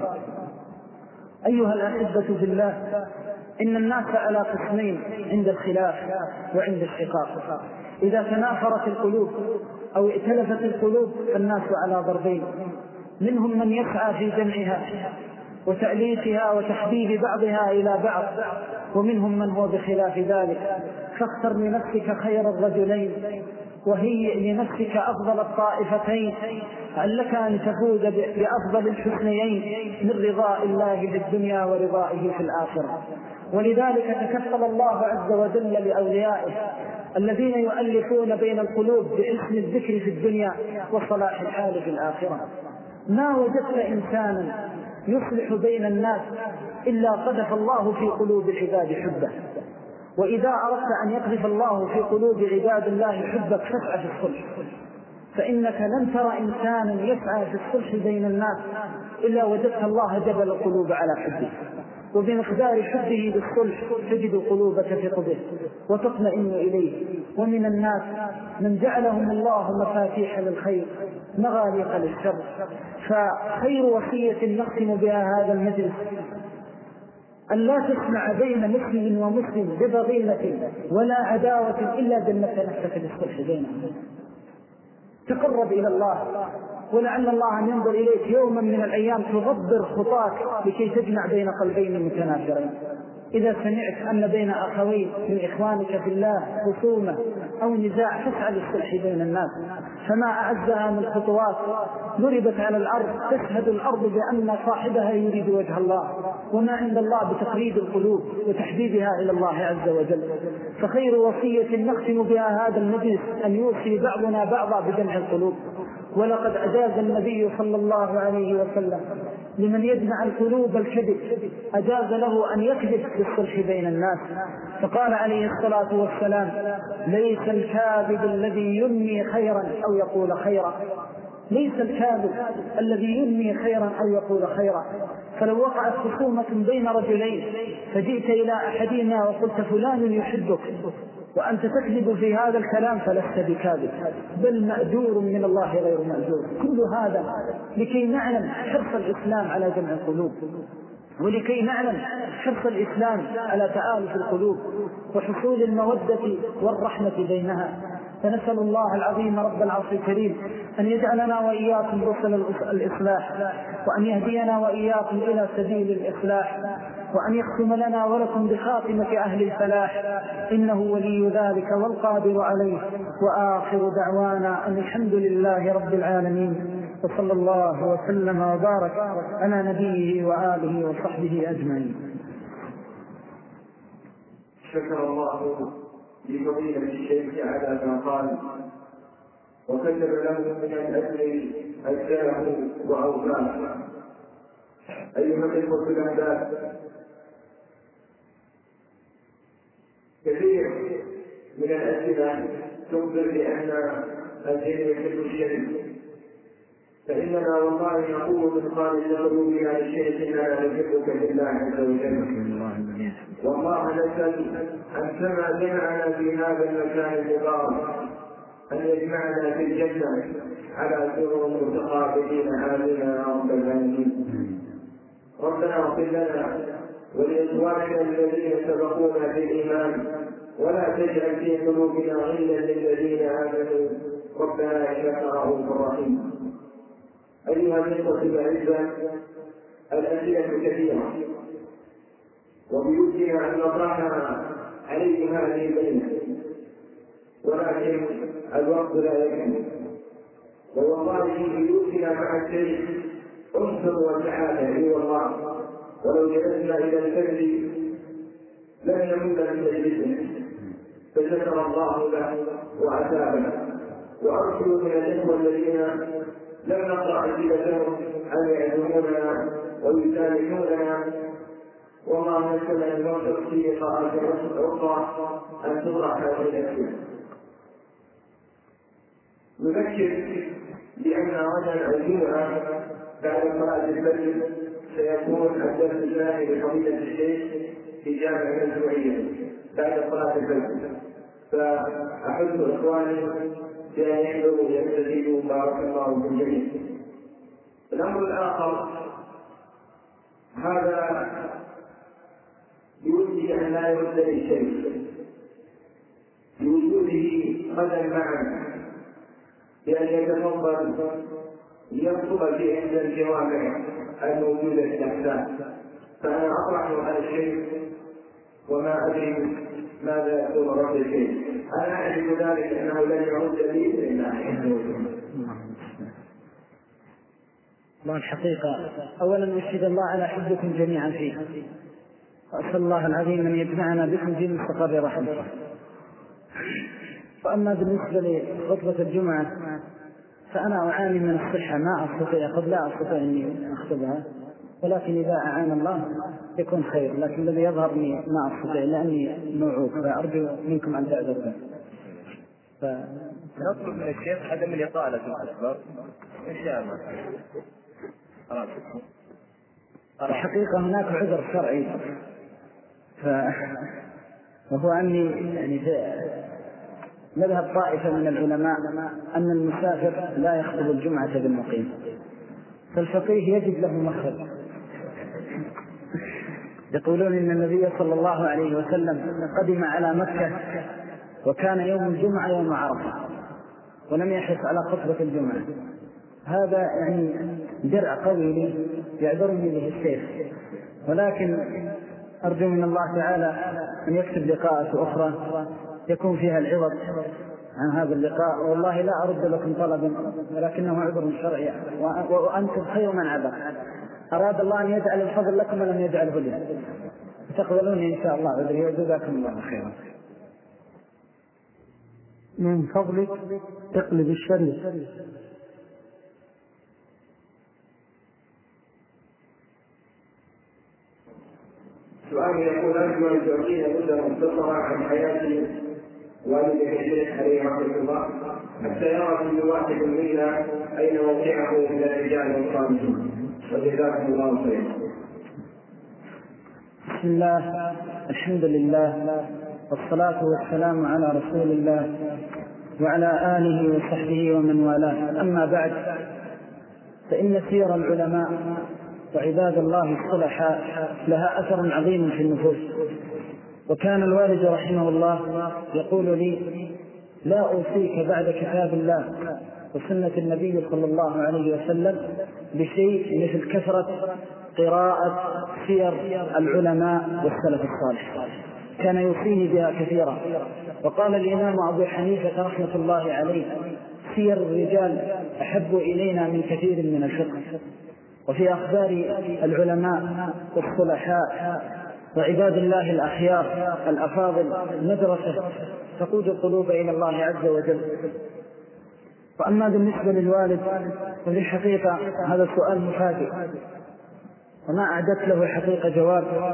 أيها الأحبة في الله، إن الناس على قسمين عند الخلاف وعند الشقاق. إذا تنافرت القلوب أو ائتلفت القلوب فالناس على ضربين: منهم من يسعى في جمعها وتأليفها وتحبيب بعضها إلى بعض، ومنهم من هو بخلاف ذلك. فاختر لنفسك خير الرجلين وهيئ لنفسك أفضل الطائفتين، لعلك أن تفوز بأفضل الحسنيين من رضاء الله في الدنيا ورضائه في الآخرة. ولذلك تكفل الله عز وجل لأوليائه الذين يؤلفون بين القلوب باسم الذكر في الدنيا وصلاح الحال في الآخرة. ما وجدت إنسانا يصلح بين الناس إلا قذف الله في قلوب العباد حبه. وإذا أردت أن يقذف الله في قلوب عباد الله حبك فاسعى في الصلح، فإنك لن ترى إنسانا يسعى في الصلح بين الناس إلا وجدت الله جبل القلوب على حبه، وبمقدار حبه بالصلح تجد قلوبك في قبه وتطمئن إليه. ومن الناس من جعلهم الله مفاتيح للخير مغاليق للشر. فخير وصية نختم بها هذا المجلس أن لا تسمع بين مسلم ومسلم بضغينة ولا عداوة إلا جنة نفسك للصلح بينهم. تقرب إلى الله ولعل الله أن ينظر إليك يوما من الأيام تغبر خطاك لكي تجمع بين قلبين متنافرين. إذا سمعت أن بين أخوين من إخوانك في الله خصومة أو نزاع فاسعى للصلح بين الناس، فما أعزها من خطوات ضربت على الأرض تشهد الأرض بأن صاحبها يريد وجه الله، وما عند الله بتقريب القلوب وتحبيبها إلى الله عز وجل. فخير وصية نختم بها هذا المجلس أن يوصي بعضنا بعضا بجمع القلوب. ولقد أجاز النبي صلى الله عليه وسلم لمن يجمع القلوب الكذب، أجاز له أن يكذب بالصلح بين الناس، فقال عليه الصلاة والسلام: ليس الكاذب الذي ينمي خيرا أو يقول خيرا، ليس الكاذب الذي ينمي خيرا أو يقول خيرا. فلو وقعت خصومة بين رجلين فجئت إلى أحدهما وقلت فلان يحبك وأنت تكذب في هذا الكلام فلست بكاذب، بل مأجور من الله غير مأجور. كل هذا لكي نعلم حرص الإسلام على جمع القلوب، ولكي نعلم حرص الإسلام على تآلف القلوب وحصول المودة والرحمة بينها. فنسأل الله العظيم رب العرش الكريم أن يجعلنا وإياكم رسل الإصلاح، وأن يهدينا وإياكم إلى سبيل الإصلاح، وأن يختم لنا ولكم بخاتمة أهل الفلاح، إنه ولي ذلك والقادر عليه. وآخر دعوانا أن الحمد لله رب العالمين، وصلى الله وسلم وبارك على نبيه وآله وصحبه أجمعين. شكر الله لفضيلة الشيخ على ما قال، وكتب له من الأجر أجزاه وأوفاه. أيها الإخوة الأحباب، كثير من الأسئلة تخبر بأن الدين يحب الشرك، فإننا والله نقول من خالص قلوبنا للشيخ إننا نحبك لله عز وجل. والله نسأل أن كما جمعنا في هذا المكان المبارك أن يجمعنا في الجنة على سرر متقابلين آمين يا رب العالمين. ربنا اغفر لنا ولإخواننا الذين سبقونا بالإيمان، ولا تجعل في قلوبنا غلا للذين آمنوا ربنا إنك رؤوف رحيم. أيها الإخوة الأعزاء، الأسئلة كثيرة وبيدنا أن نطرحها عليكم هذه الليلة، ولكن الوقت لا يكفي. ووالله في بيوتنا مع الشيخ أنصر وسعادة إلى الله، ولو جلسنا إلى الفجر لن نمل من مجلسه، فشكر الله له وعتابه. وأرسلوا من الإخوة الذين لم نقرأ أسئلتهم أن يعزموننا ويسامحوننا، والله نسأل أن نوفق في لقاءات أخرى أن تطرح هذه الأسئلة. نذكر بأن غدا الجمعة بعد صلاة الفجر سيكون الدرس الثاني لفضيلة الشيخ في جامع الجمعية بعد صلاة الفجر، فأحث إخواني بأن يحضروا ويستفيدوا بارك الله في الجميع. الأمر الآخر، هذا بوجه أن لا يرد للشيء بوجوده غدا معا، بأن يتفضل يخطب في عند الجوامع الموجودة في الأحساء. فأنا أطرح على الشيخ وما أدري ماذا يكون رد الشيخ. أنا أعرف ذلك أنه لن يعود لي إلا الله. الحقيقة أولا أشهد الله على حبكم جميعا فيه، وأسأل الله العظيم أن يجمعنا بكم في مستقر رحمته. وأما بالنسبة لخطبة الجمعة فأنا أعاني من الصحة، ما أستطيع، قد لا أستطيع أن أخطبها، ولكن إذا أعان الله يكون خير، لكن الذي يظهر لي ما أستطيع لأني موعوك، فأرجو منكم أن تعذروا. ف... نطلب من الشيخ عدم الإطالة في الأسباب إن شاء الله. الحقيقة هناك عذر شرعي، ف... وهو أني يعني مذهب طائفة من العلماء أن المسافر لا يخطب الجمعة بالمقيم، فالفقيه يجد له مخرج. يقولون إن النبي صلى الله عليه وسلم قدم على مكة وكان يوم الجمعة يوم عرفة ولم يحرص على خطبة الجمعة. هذا يعني درع قوي لي يعذرني به الشيخ، ولكن أرجو من الله تعالى أن يكتب لقاءات أخرى يكون فيها العوض عن هذا اللقاء. والله لا أرد لكم طلبا ولكنه عذر شرعي وأنتم خير من عذر. أراد الله أن يجعل الفضل لكم ولم يجعله لي، تقبلوني إن شاء الله عذري وجزاكم الله خيرا. من فضلك اقلب الشريف. سؤال يقول أرجو أن تعطينا مدة مختصرة عن حياة والدك الشيخ عليه رحمة الله حتى يرى كل واحد منا أين موقعه من الرجال والصالحين، وجزاكم الله خيرا. بسم الله، الحمد لله، والصلاة والسلام على رسول الله وعلى آله وصحبه ومن والاه. أما بعد، فإن سير العلماء وعباد الله الصلحاء لها أثر عظيم في النفوس. وكان الوالد رحمه الله يقول لي: لا أوصيك بعد كتاب الله وسنة النبي صلى الله عليه وسلم بشيء مثل كثرة قراءة سير العلماء والسلف الصالح. كان يوصيني بها كثيرا. وقال الإمام أبو حنيفة رحمة الله عليه: سير الرجال أحب إلينا من كثير من الفقه. وفي أخبار العلماء والصلحاء وعباد الله الأخيار الأفاضل مدرسة تقود القلوب إلى الله عز وجل. وأما بالنسبة للوالد ففي الحقيقة هذا السؤال مفاجئ وما أعددت له حقيقة جواب،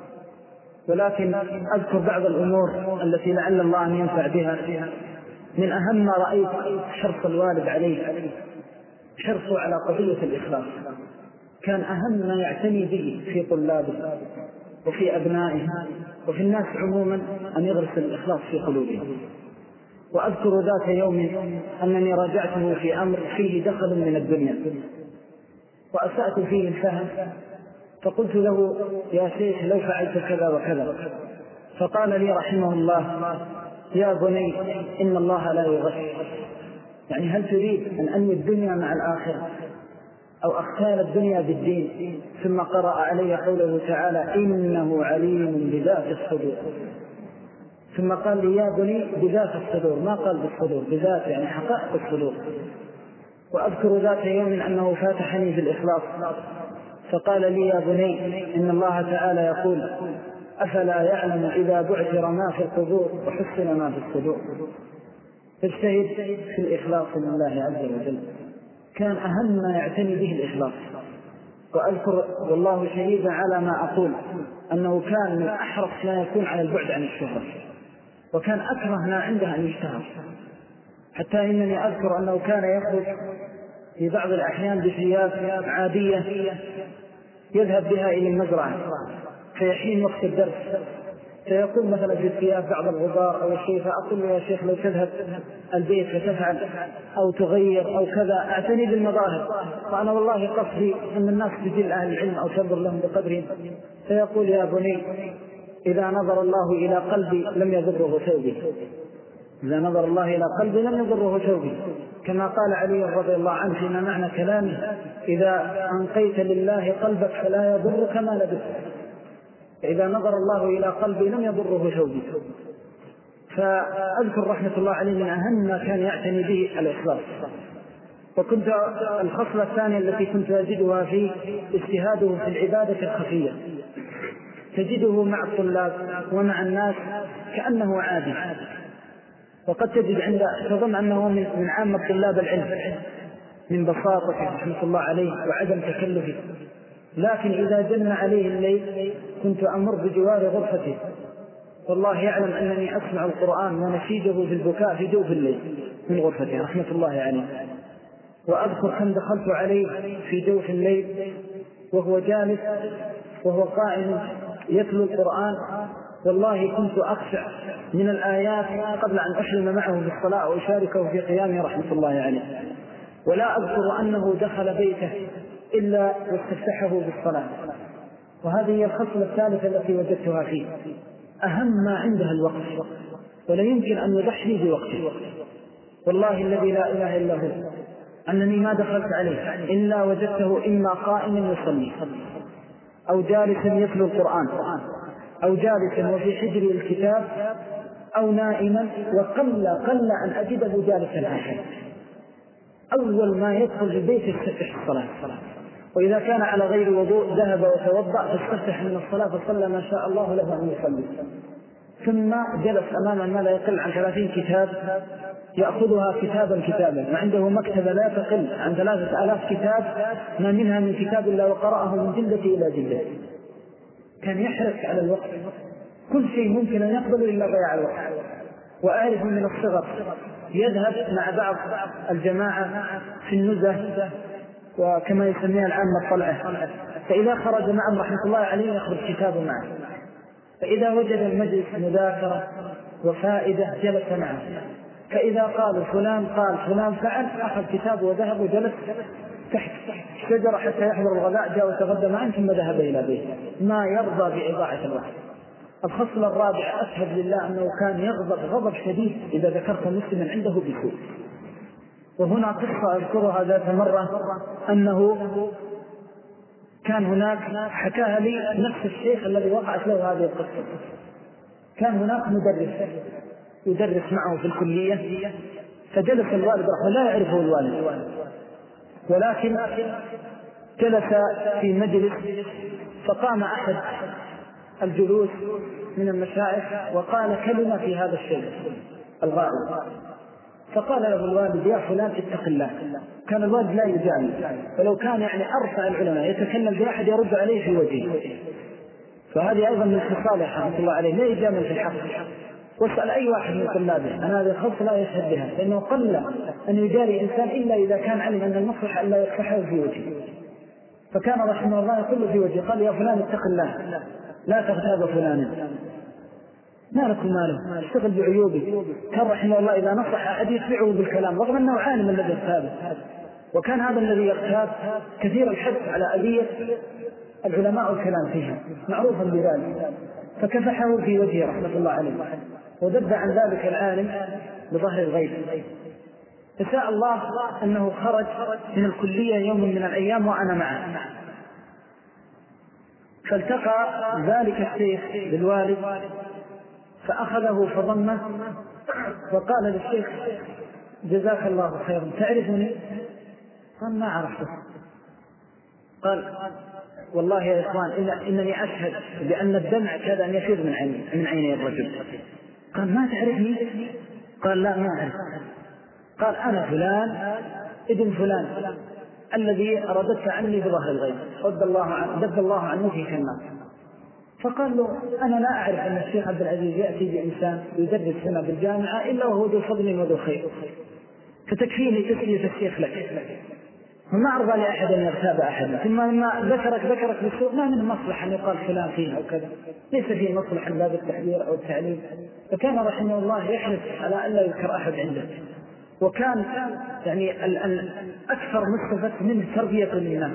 ولكن أذكر بعض الأمور التي لعل الله أن ينفع بها. من أهم ما رأيت حرص الوالد عليه، حرصه على قضية الإخلاص. كان أهم ما يعتني به في طلابه وفي أبنائه وفي الناس عموما أن يغرس الإخلاص في قلوبهم. وأذكر ذات يوم أنني راجعته في أمر فيه دخل من الدنيا وأسأت فيه الفهم، فقلت له: يا شيخ لو فعلت كذا وكذا. فقال لي رحمه الله: يا بني إن الله لا يغش. يعني هل تريد أن أنوي الدنيا مع الآخرة أو أختال الدنيا بالدين؟ ثم قرأ علي قوله تعالى: إنه عليم بذات الصدور. ثم قال لي: يا بني بذات الصدور، ما قال بالصدور، بذات يعني حقائق الصدور. وأذكر ذات يوم أنه فاتحني بالإخلاص فقال لي: يا بني إن الله تعالى يقول: أفلا يعلم إذا بعثر ما في القبور وحسن ما في الصدور. فاجتهد في الإخلاص لله عز وجل. كان أهم ما يعتني به الإخلاص. وأذكر والله شهيدا على ما أقول أنه كان من أحرص ما يكون على البعد عن الشهرة، وكان أكره ما عنده أن يشتهر، حتى إنني أذكر أنه كان يخرج في بعض الأحيان بثياب عادية يذهب بها إلى المزرعة فيحين وقت الدرس، فيقول مثلا في الثياب بعض الغبار أو الشيء، فأقول له: يا شيخ لو تذهب البيت فتفعل أو تغير أو كذا، أعتني بالمظاهر، فأنا والله قصدي أن الناس تجل أهل العلم أو تنظر لهم بقدرهم. فيقول: يا بني إذا نظر الله إلى قلبي لم يضره ثوبي، إذا نظر الله إلى قلبي لم يضره ثوبي، كما قال علي رضي الله عنه فيما معنى كلامه: إذا أنقيت لله قلبك فلا يضرك ما لبثت. فإذا نظر الله إلى قلبي لم يضره ثوبي. فأذكر رحمة الله عليه من أهم ما كان يعتني به الإخلاص. وكنت الخصلة الثانية التي كنت أجدها فيه اجتهاده في العبادة الخفية. تجده مع الطلاب ومع الناس كأنه عادي، وقد تجد عند تظن أنه من عامة طلاب العلم من بساطة رحمة الله عليه وعدم تكلفه. لكن إذا جن عليه الليل كنت أمر بجوار غرفته، والله يعلم أنني أسمع القرآن ونشيده في البكاء في جوف الليل من غرفته رحمة الله عليه. وأذكر كم دخلت عليه في جوف الليل وهو جالس وهو قائم يتلو القرآن، والله كنت أخشع من الآيات قبل أن أحلم معه في الصلاة وأشاركه في قيامه رحمة الله عليه. ولا أذكر أنه دخل بيته إلا واستفتحه بالصلاة. وهذه هي الخصلة الثالثة التي وجدتها فيه، أهم ما عندها الوقت، ولا يمكن أن يضحي بوقته. والله الذي لا إله إلا هو أنني ما دخلت عليه إلا وجدته إما قائما يصلي أو جالسا يتلو القرآن أو جالسا وفي حجر الكتاب أو نائما، وقل قل أن أجده جالسا آخر. أول ما يدخل البيت يستفتح الصلاة، وإذا كان على غير وضوء ذهب وتوضأ فاستفتح من الصلاة فصلى ما شاء الله له أن يصلي. ثم جلس أمام ما لا يقل عن ثلاثين كتاب يأخذها كتابا كتابا، وعنده مكتبة لا تقل عن ثلاثة آلاف كتاب، ما منها من كتاب إلا وقرأه من جلدة إلى جلدة. كان يحرص على الوقت، كل شيء ممكن أن يقبل إلا ضياع الوقت. وأعرف من الصغر يذهب مع بعض الجماعة في النزهة، وكما يسميها العامة الطلعة، فإذا خرج معهم رحمة الله عليه يخرج كتابه معه، فإذا وجد المجلس مذاكرة وفائدة جلس معه، فإذا قال فلان قال فلان فعل أخذ كتابه وذهب وجلس تحت شجرة حتى يحضر الغداء، جاء وتغدى معه ثم ذهب إلى بيته، ما يرضى بإضاعة الوقت. الخصلة الرابعة أشهد لله أنه كان يغضب غضب شديد إذا ذكرت مسلما عنده بسوء. وهنا قصة أذكرها ذات مرة، أنه كان هناك، حكاها لي نفس الشيخ الذي وقعت له هذه القصة. كان هناك مدرس يدرس معه في الكلية، فجلس الوالد رحمه لا يعرفه الوالد، ولكن جلس في مجلس، فقام أحد الجلوس من المشايخ وقال كلمة في هذا الشيء الغائب، فقال له الوالد يا فلان اتق الله. كان الوالد لا يجامل، ولو كان يعني أرفع العلماء يتكلم بأحد يرد عليه في وجهه، فهذه أيضا من خصاله رحمة الله عليه، لا يجامل في الحق. واسأل أي واحد من طلابه، أنا هذه الخصلة لا يشهد بها، لأنه قل أن يجاري إنسان إلا إذا كان علم أن المصلحة ألا يفتحه في وجهه. فكان رحمه الله يقول في وجهه قال يا فلان اتق الله لا تغتاب فلانا، ما لكم ماله اشتغل بعيوبه. كان رحمه الله إذا نصح أحد يتبعه بالكلام رغم أنه عالم الذي اغتابه، وكان هذا الذي يغتاب كثير الحث على أذية العلماء والكلام فيها، معروفا بذلك، فكفحه في وجهه رحمة الله عليه، ودد عن ذلك العالم بظهر الغيب. فشاء الله أنه خرج من الكلية يوم من الأيام وأنا معه، فالتقى ذلك الشيخ بالوالد فأخذه فضمه وقال للشيخ جزاك الله خيرا تعرفني؟ قال ما عرفته. قال والله يا إخوان إن إنني أشهد بأن الدمع كاد أن يفيض من عيني من عيني الرجل. قال ما تعرفني؟ قال لا ما أعرف. قال أنا فلان ابن فلان الذي أردت عني بظهر الغيب، رد الله عن رد الله عنه في كلمات. فقال له أنا لا أعرف أن الشيخ عبد العزيز يأتي بإنسان يدرس هنا بالجامعة إلا وهو ذو فضل وذو خير، فتكفيني تسلية الشيخ لك، وما أرضى لأحد أن يغتاب أحدا، ثم لما ذكرك ذكرك بالسوء ما من مصلح أن يقال فلان فيه أو كذا، ليس فيه مصلح من باب التحذير أو التعليم. فكان رحمه الله يحرص على أن لا يذكر أحد عنده، وكان يعني الأكثر مستفدت منه تربية للناس.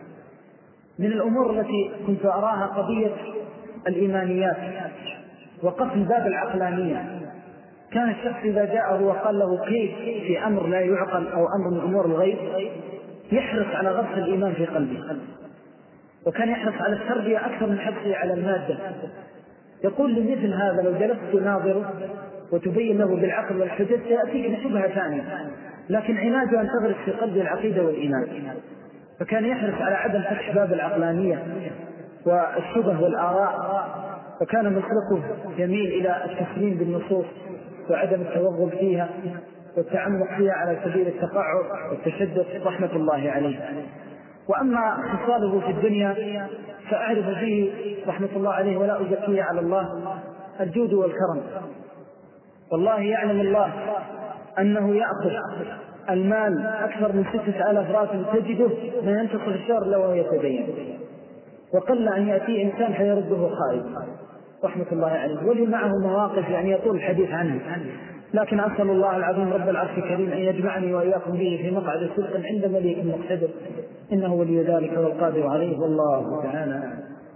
من الأمور التي كنت أراها قضية الإيمانيات وقسم باب العقلانية. كان الشخص إذا جاءه وقال له كيف في أمر لا يعقل أو أمر من أمور الغيب يحرص على غرس الإيمان في قلبه، وكان يحرص على التربية أكثر من حرصه على المادة. يقول لمثل هذا لو جلست تناظره وتبين له بالعقل والحجج سيأتيك بشبهة ثانية، لكن عناده أن تغرس في قلبه العقيدة والإيمان. فكان يحرص على عدم فتح باب العقلانية والشبه والآراء، فكان مسلكه يميل إلى التسليم بالنصوص وعدم التوغل فيها والتعمق فيها على سبيل التقعر والتشدد رحمة الله عليه. وأما خصاله في الدنيا فأعرف فيه رحمة الله عليه ولا أزكيه على الله الجود والكرم. والله يعلم الله أنه يأخذ المال أكثر من ستة آلاف راتب تجده ما ينتصف الشهر لو هو يتدين، وقل أن يأتي إنسان فيرده خائب رحمة الله عليه. ولي معه مواقف يعني يطول الحديث عنه، لكن أسأل الله العظيم رب العرش الكريم أن يجمعني وإياكم به في مقعد صدق عند مليك مقتدر، إنه ولي ذلك والقادر عليه، والله تعالى.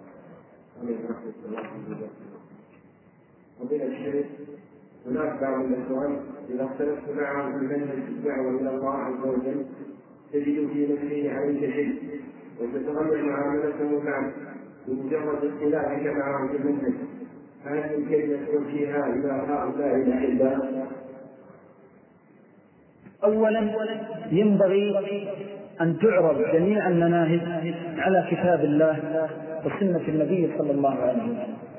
وبين الشرك هناك بعض الإخوان إذا اختلفت معهم في منهج الدعوة إلى الله عز وجل تجد في نفسه عليك شيء وتتغير معاملته معه بمجرد اختلافك معهم في المنهج، هل يمكن أن توجيهها إلى هؤلاء الأحباء؟ أولا ينبغي أن تعرض جميع المناهج على كتاب الله وسنة النبي صلى الله عليه وسلم،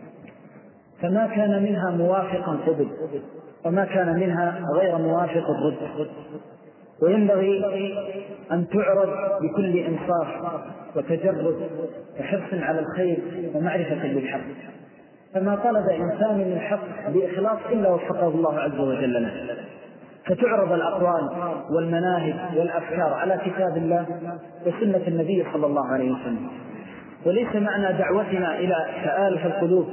فما كان منها موافقا قبل وما كان منها غير موافق رد. وينبغي أن تعرض بكل إنصاف وتجرد وحرص على الخير ومعرفة بالحق، فما طلب إنسان من الحق بإخلاص إلا وفقه الله عز وجل له. فتعرض الأقوال والمناهج والأفكار على كتاب الله وسنة النبي صلى الله عليه وسلم. وليس معنى دعوتنا إلى تآلف القلوب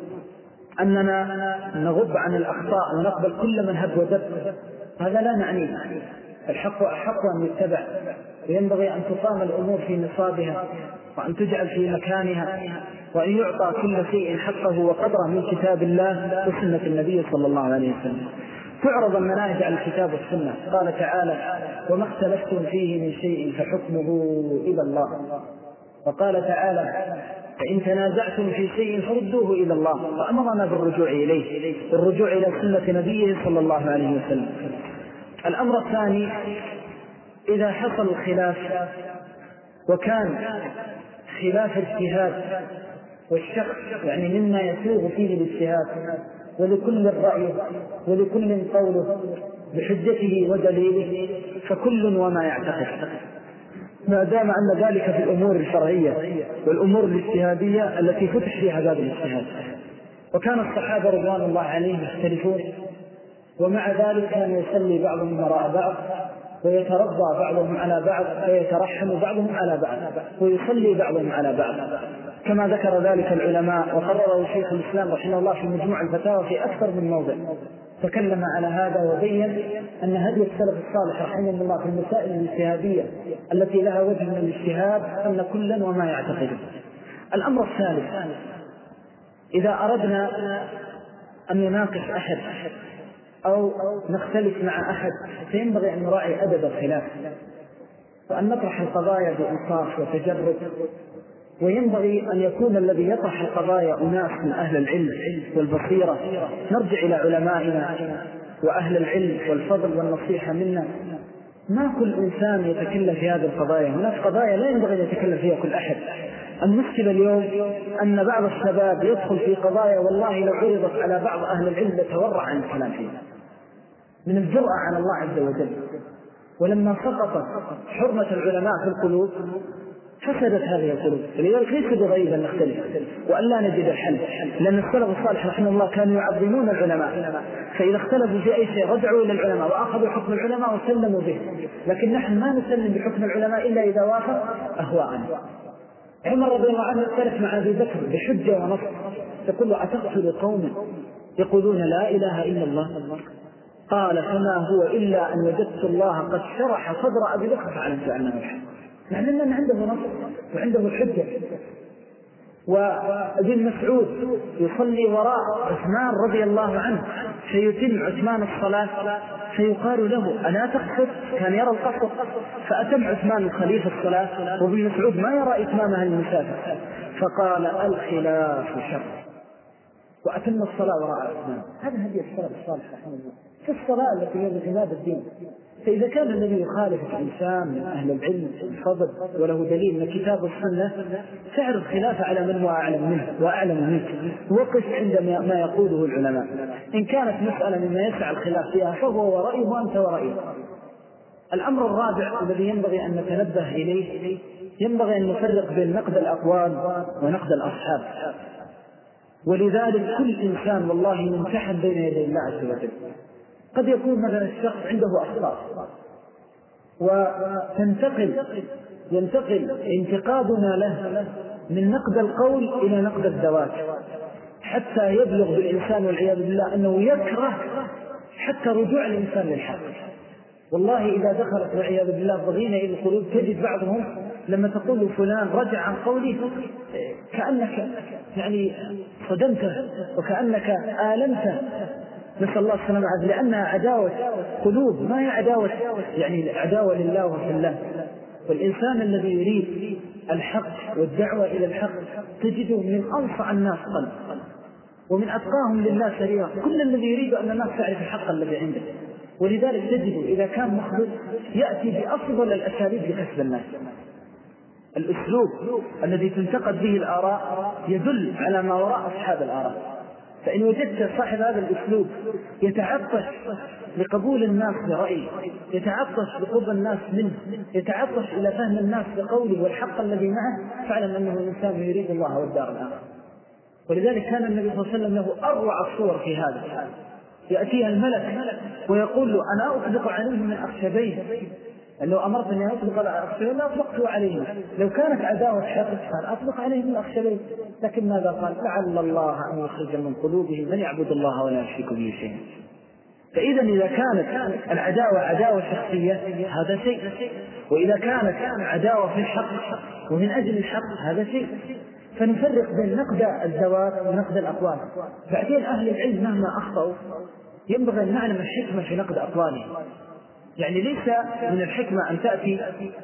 أننا نغض عن الأخطاء ونقبل كل من هب ودب، هذا لا نعنيه. الحق أحق أن يتبع، وينبغي أن تقام الأمور في نصابها وأن تجعل في مكانها، وأن يعطى كل شيء حقه وقدره من كتاب الله وسنة النبي صلى الله عليه وسلم. تعرض المناهج على الكتاب والسنة. قال تعالى: وما اختلفتم فيه من شيء فحكمه إلى الله. وقال تعالى: فإن تنازعتم في شيء فردوه إلى الله، وأمرنا بالرجوع إليه، بالرجوع إلى سنة نبيه صلى الله عليه وسلم. الأمر الثاني: إذا حصل الخلاف وكان خلاف اجتهاد، والشخص يعني مما يسوغ فيه الاجتهاد، ولكل رأيه ولكل قوله بحجته ودليله، فكل وما يعتقد، ما دام أن ذلك في الأمور الشرعية والأمور الاجتهادية التي فتح فيها باب الاجتهاد. وكان الصحابة رضوان الله عليهم يختلفون، ومع ذلك كان يصلي بعضهم وراء بعض، ويترضى بعضهم على بعض، ويترحم بعضهم على بعض، ويصلي بعضهم على بعض، كما ذكر ذلك العلماء وقرره شيخ الإسلام رحمه الله في مجموع الفتاوى في أكثر من موضع. تكلم على هذا وبين أن هدي السلف الصالح رحمه الله في المسائل الاجتهادية التي لها وجه من الاجتهاد أن كلا وما يعتقده. الأمر الثالث: إذا أردنا أن نناقش أحد أو نختلف مع أحد فينبغي أن نراعي أدب الخلاف، وأن نطرح القضايا بإنصاف وتجرد. وينبغي أن يكون الذي يطرح القضايا أناس من أهل العلم والبصيرة، نرجع إلى علمائنا وأهل العلم والفضل والنصيحة منا. ما كل إنسان يتكلم في هذه القضايا، هناك قضايا لا ينبغي أن يتكلم فيها كل أحد. المشكلة اليوم أن بعض الشباب يدخل في قضايا والله لو عرضت على بعض أهل العلم لتورع عن الكلام فيها من الجرأة على الله عز وجل. ولما سقطت حرمة العلماء في القلوب فسدت هذه القلوب. لذلك ليس بغريب أن نختلف وأن لا نجد الحل، لأن السلف الصالح رحمه الله كانوا يعظمون العلماء، فإذا اختلفوا في أي شيء رجعوا إلى العلماء وأخذوا حكم العلماء وسلموا به. لكن نحن ما نسلم بحكم العلماء إلا إذا وافق أهواءنا. عمر رضي الله عنه اختلف مع أبي بكر بحجة ونص، تقول له: أتقتل قوما يقولون لا إله إلا الله؟ قال: فما هو إلا أن وجدت الله قد شرح صدر أبي بكر فعلمت أنه الحق. يعني أنه عنده نص وعنده الحجة. وابن مسعود يصلي وراء عثمان رضي الله عنه، فيتم عثمان الصلاة فيقال له: ألا تقصد؟ كان يرى القصر، فأتم عثمان الخليفة الصلاة وابن مسعود ما يرى إتمامها المسافر، فقال: الخلاف شر، وأتم الصلاة وراء عثمان. هذا هدي السلف الصالح رحمه الله في الصلاة التي هي من عماد الدين. فإذا كان الذي يخالف الإنسان من أهل العلم الفضل وله دليل من الكتاب والسنة، فاعرض خلافه على من هو أعلم منه وأعلم منك، وقف عند ما يقوله العلماء. إن كانت مسألة مما يسعى الخلاف فيها فهو ورأيه وأنت ورأيه. الأمر الرابع الذي ينبغي أن نتنبه إليه: ينبغي أن نفرق بين نقد الأقوال ونقد الأصحاب. ولذلك كل إنسان والله ممتحن بين يدي الله عز وجل. قد يكون مثلا الشخص عنده أخطاء وتنتقل ينتقل انتقادنا له من نقد القول إلى نقد الذوات، حتى يبلغ بالإنسان والعياذ بالله أنه يكره حتى رجوع الإنسان للحق. والله إذا دخلت والعياذ بالله ضغينة إلى القلوب تجد بعضهم لما تقول فلان رجع عن قوله كأنك يعني صدمته وكأنك آلمته، نسأل الله السلامة، لأنها عداوة قلوب، ما هي عداوة يعني عداوة لله وفي الله. والإنسان الذي يريد الحق والدعوة إلى الحق تجده من أنصع الناس قلب، ومن أتقاهم لله سريرا، كل الذي يريد أن الناس تعرف الحق الذي عنده. ولذلك تجد إذا كان مخلص يأتي بأفضل الأساليب لكسب الناس. الأسلوب الذي تنتقد به الآراء يدل على ما وراء أصحاب الآراء. فإن وجدت صاحب هذا الأسلوب يتعطش لقبول الناس برأيه، يتعطش لقرب الناس منه، يتعطش إلى فهم الناس بقوله والحق الذي معه، فاعلم أنه إنسان يريد الله والدار الآخرة. ولذلك كان النبي صلى الله عليه وسلم له أروع الصور في هذا. يأتيها الملك ويقول له أنا أطلق عليهم من أخشبين، لو أمرتني أن أطلق على أخشبين لا أطلقت عليهم، لو كانت عداوة حق كان أطلق عليهم من أخشبين، لكن ماذا قال؟ لعل الله أن يخرج من قلوبهم من يعبد الله ولا يشرك به شيئا. فإذا إذا كانت العداوة عداوة شخصية هذا شيء، وإذا كانت عداوة في الحق ومن أجل الحق هذا شيء. فنفرق بين نقد الذوات ونقد الأقوال. بعدين أهل العلم مهما أخطأوا ينبغي أن نعلم الحكمة في نقد أقوالهم. يعني ليس من الحكمة أن تأتي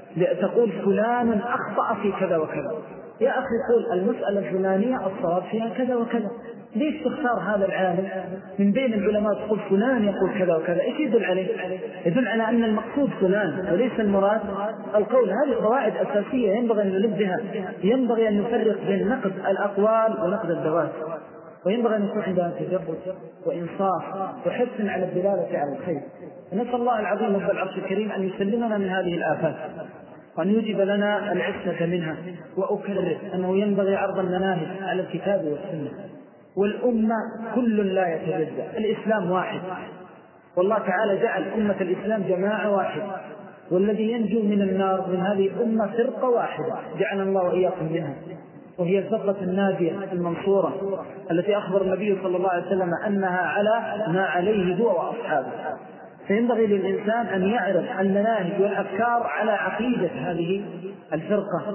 تقول فلان أخطأ في كذا وكذا، يا أخي قول المسألة الفلانية الصواب فيها كذا وكذا. ليش تختار هذا العالم من بين العلماء تقول فلان يقول كذا وكذا؟ إيش يدل عليه؟ يدل على أن المقصود فلان وليس المراد القول. هذه قواعد أساسية ينبغي أن نلبها. ينبغي أن نفرق بين نقد الأقوال ونقد الذوات، وينبغي أن يكون عندنا تجرد وإنصاف وحرص على الدلالة على الخير. نسأل الله العظيم رب العرش الكريم أن يسلمنا من هذه الآفات وأن يجب لنا العصمة منها. وأكرر أنه ينبغي عرض المناهج على الكتاب والسنة، والأمة كل لا يتجزأ. الإسلام واحد، والله تعالى جعل أمة الإسلام جماعة واحدة، والذي ينجو من النار من هذه الأمة فرقة واحدة جعلنا الله وإياكم منها، وهي الفرقة الناجية المنصورة التي أخبر النبي صلى الله عليه وسلم أنها على ما عليه هو وأصحابه. فينبغي للإنسان أن يعرف المناهج والأفكار على عقيدة هذه الفرقة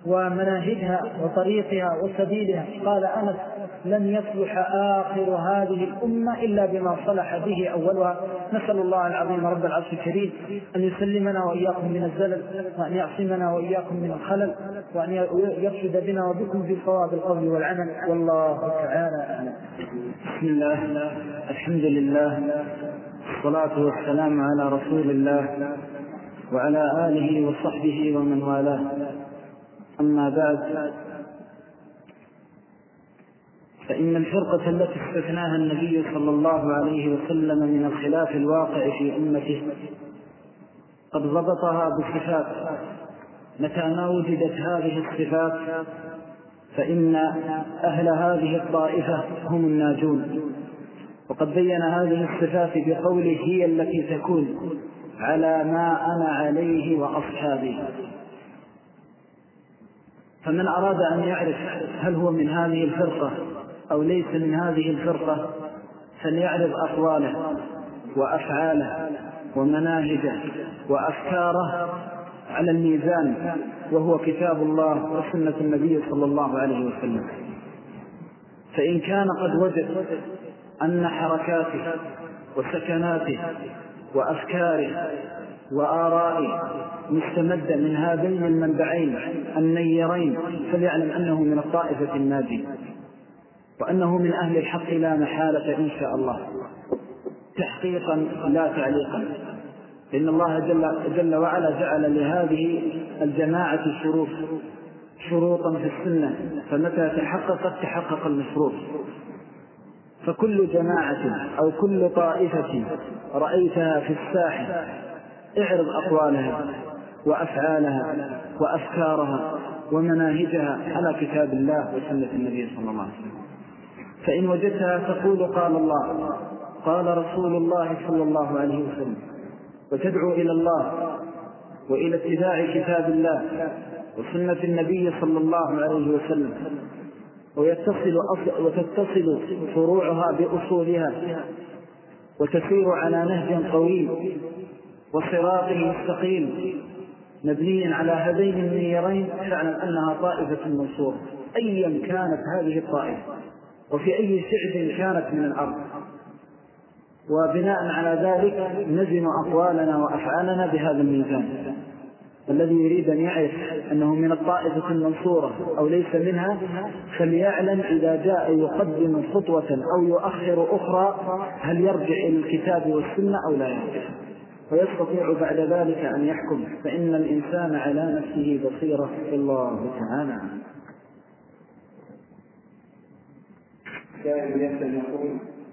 ومناهجها وطريقها وسبيلها. قال أنس: لن يصلح آخر هذه الأمة إلا بما صلح به أولها. نسأل الله العظيم رب العرش الكريم أن يسلمنا وإياكم من الزلل، وأن يعصمنا وإياكم من الخلل، وأن يرشد بنا وبكم في صواب القول والعمل. والله تعالى أعلم. بسم الله، الحمد لله، والصلاة والسلام على رسول الله وعلى آله وصحبه ومن والاه. أما بعد، فإن الفرقة التي استثناها النبي صلى الله عليه وسلم من الخلاف الواقع في أمته قد ضبطها بالصفات. متى ما وجدت هذه الصفات فإن أهل هذه الطائفة هم الناجون. وقد بين هذه الصفات بقوله: هي التي تكون على ما أنا عليه وأصحابي. فمن أراد أن يعرف هل هو من هذه الفرقة أو ليس من هذه الفرقة فليعرض أقواله وأفعاله ومناهجه وأفكاره على الميزان، وهو كتاب الله وسنة النبي صلى الله عليه وسلم. فإن كان قد وجد أن حركاته وسكناته وأفكاره وآرائه مستمدة من هذين المنبعين النيرين فليعلم أنه من الطائفة الناجية، وأنه من أهل الحق لا محالة إن شاء الله، تحقيقا لا تعليقا. إن الله جل, جل وعلا جعل لهذه الجماعة شروط شروطا في السنة، فمتى تحققت تحقق المشروط. فكل جماعة أو كل طائفة رأيتها في الساحة اعرض أقوالها وأفعالها وأفكارها ومناهجها على كتاب الله وسنة النبي صلى الله عليه وسلم. فإن وجدتها تقول قال الله قال رسول الله صلى الله عليه وسلم، وتدعو إلى الله وإلى اتباع كتاب الله وسنة النبي صلى الله عليه وسلم، ويتصل وتتصل فروعها بأصولها وتسير على نهج قويم وصراط مستقيم مبني على هذين النيرين، فاعلم أنها طائفة منصورة أيا كانت هذه الطائفة وفي أي شعب كانت من الأرض. وبناء على ذلك نزن أقوالنا وأفعالنا بهذا الميزان. الذي يريد أن يعرف أنه من الطائفة المنصورة أو ليس منها فليعلم إذا جاء يقدم خطوة أو يؤخر أخرى هل يرجع إلى الكتاب والسنة أو لا يرجع، ويستطيع بعد ذلك أن يحكم، فإن الإنسان على نفسه بصيرة. الله تعالى. سائل يسأل يقول: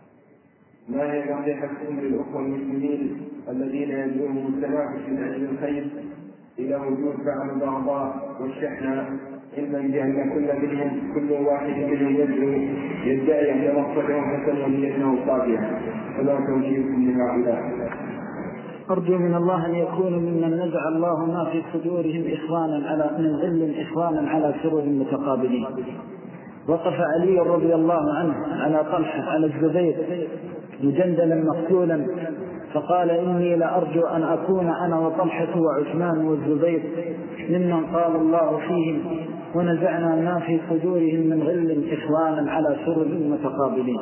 ما هي نصيحتكم للأخوة المسلمين الذين يدعوهم التنافس في علم الخير إلى وجود بعض الأعضاء والشحنة، علما بأن كل منهم كل واحد منهم يدعو يدعي أن مقصده حسن ونيته صالحة، فلا توجيهكم لهؤلاء؟ أرجو من الله أن يكونوا ممن نزع الله ما في صدورهم إخوانا على من ظل إخوانا على سرور متقابلين. وقف علي رضي الله عنه على طلحة على الزبير مجندلا مقتولا فقال: إني لأرجو أن أكون أنا وطلحة وعثمان والزبير ممن قال الله فيهم ونزعنا ما في صدورهم من غل إخوانا على سرور متقابلين.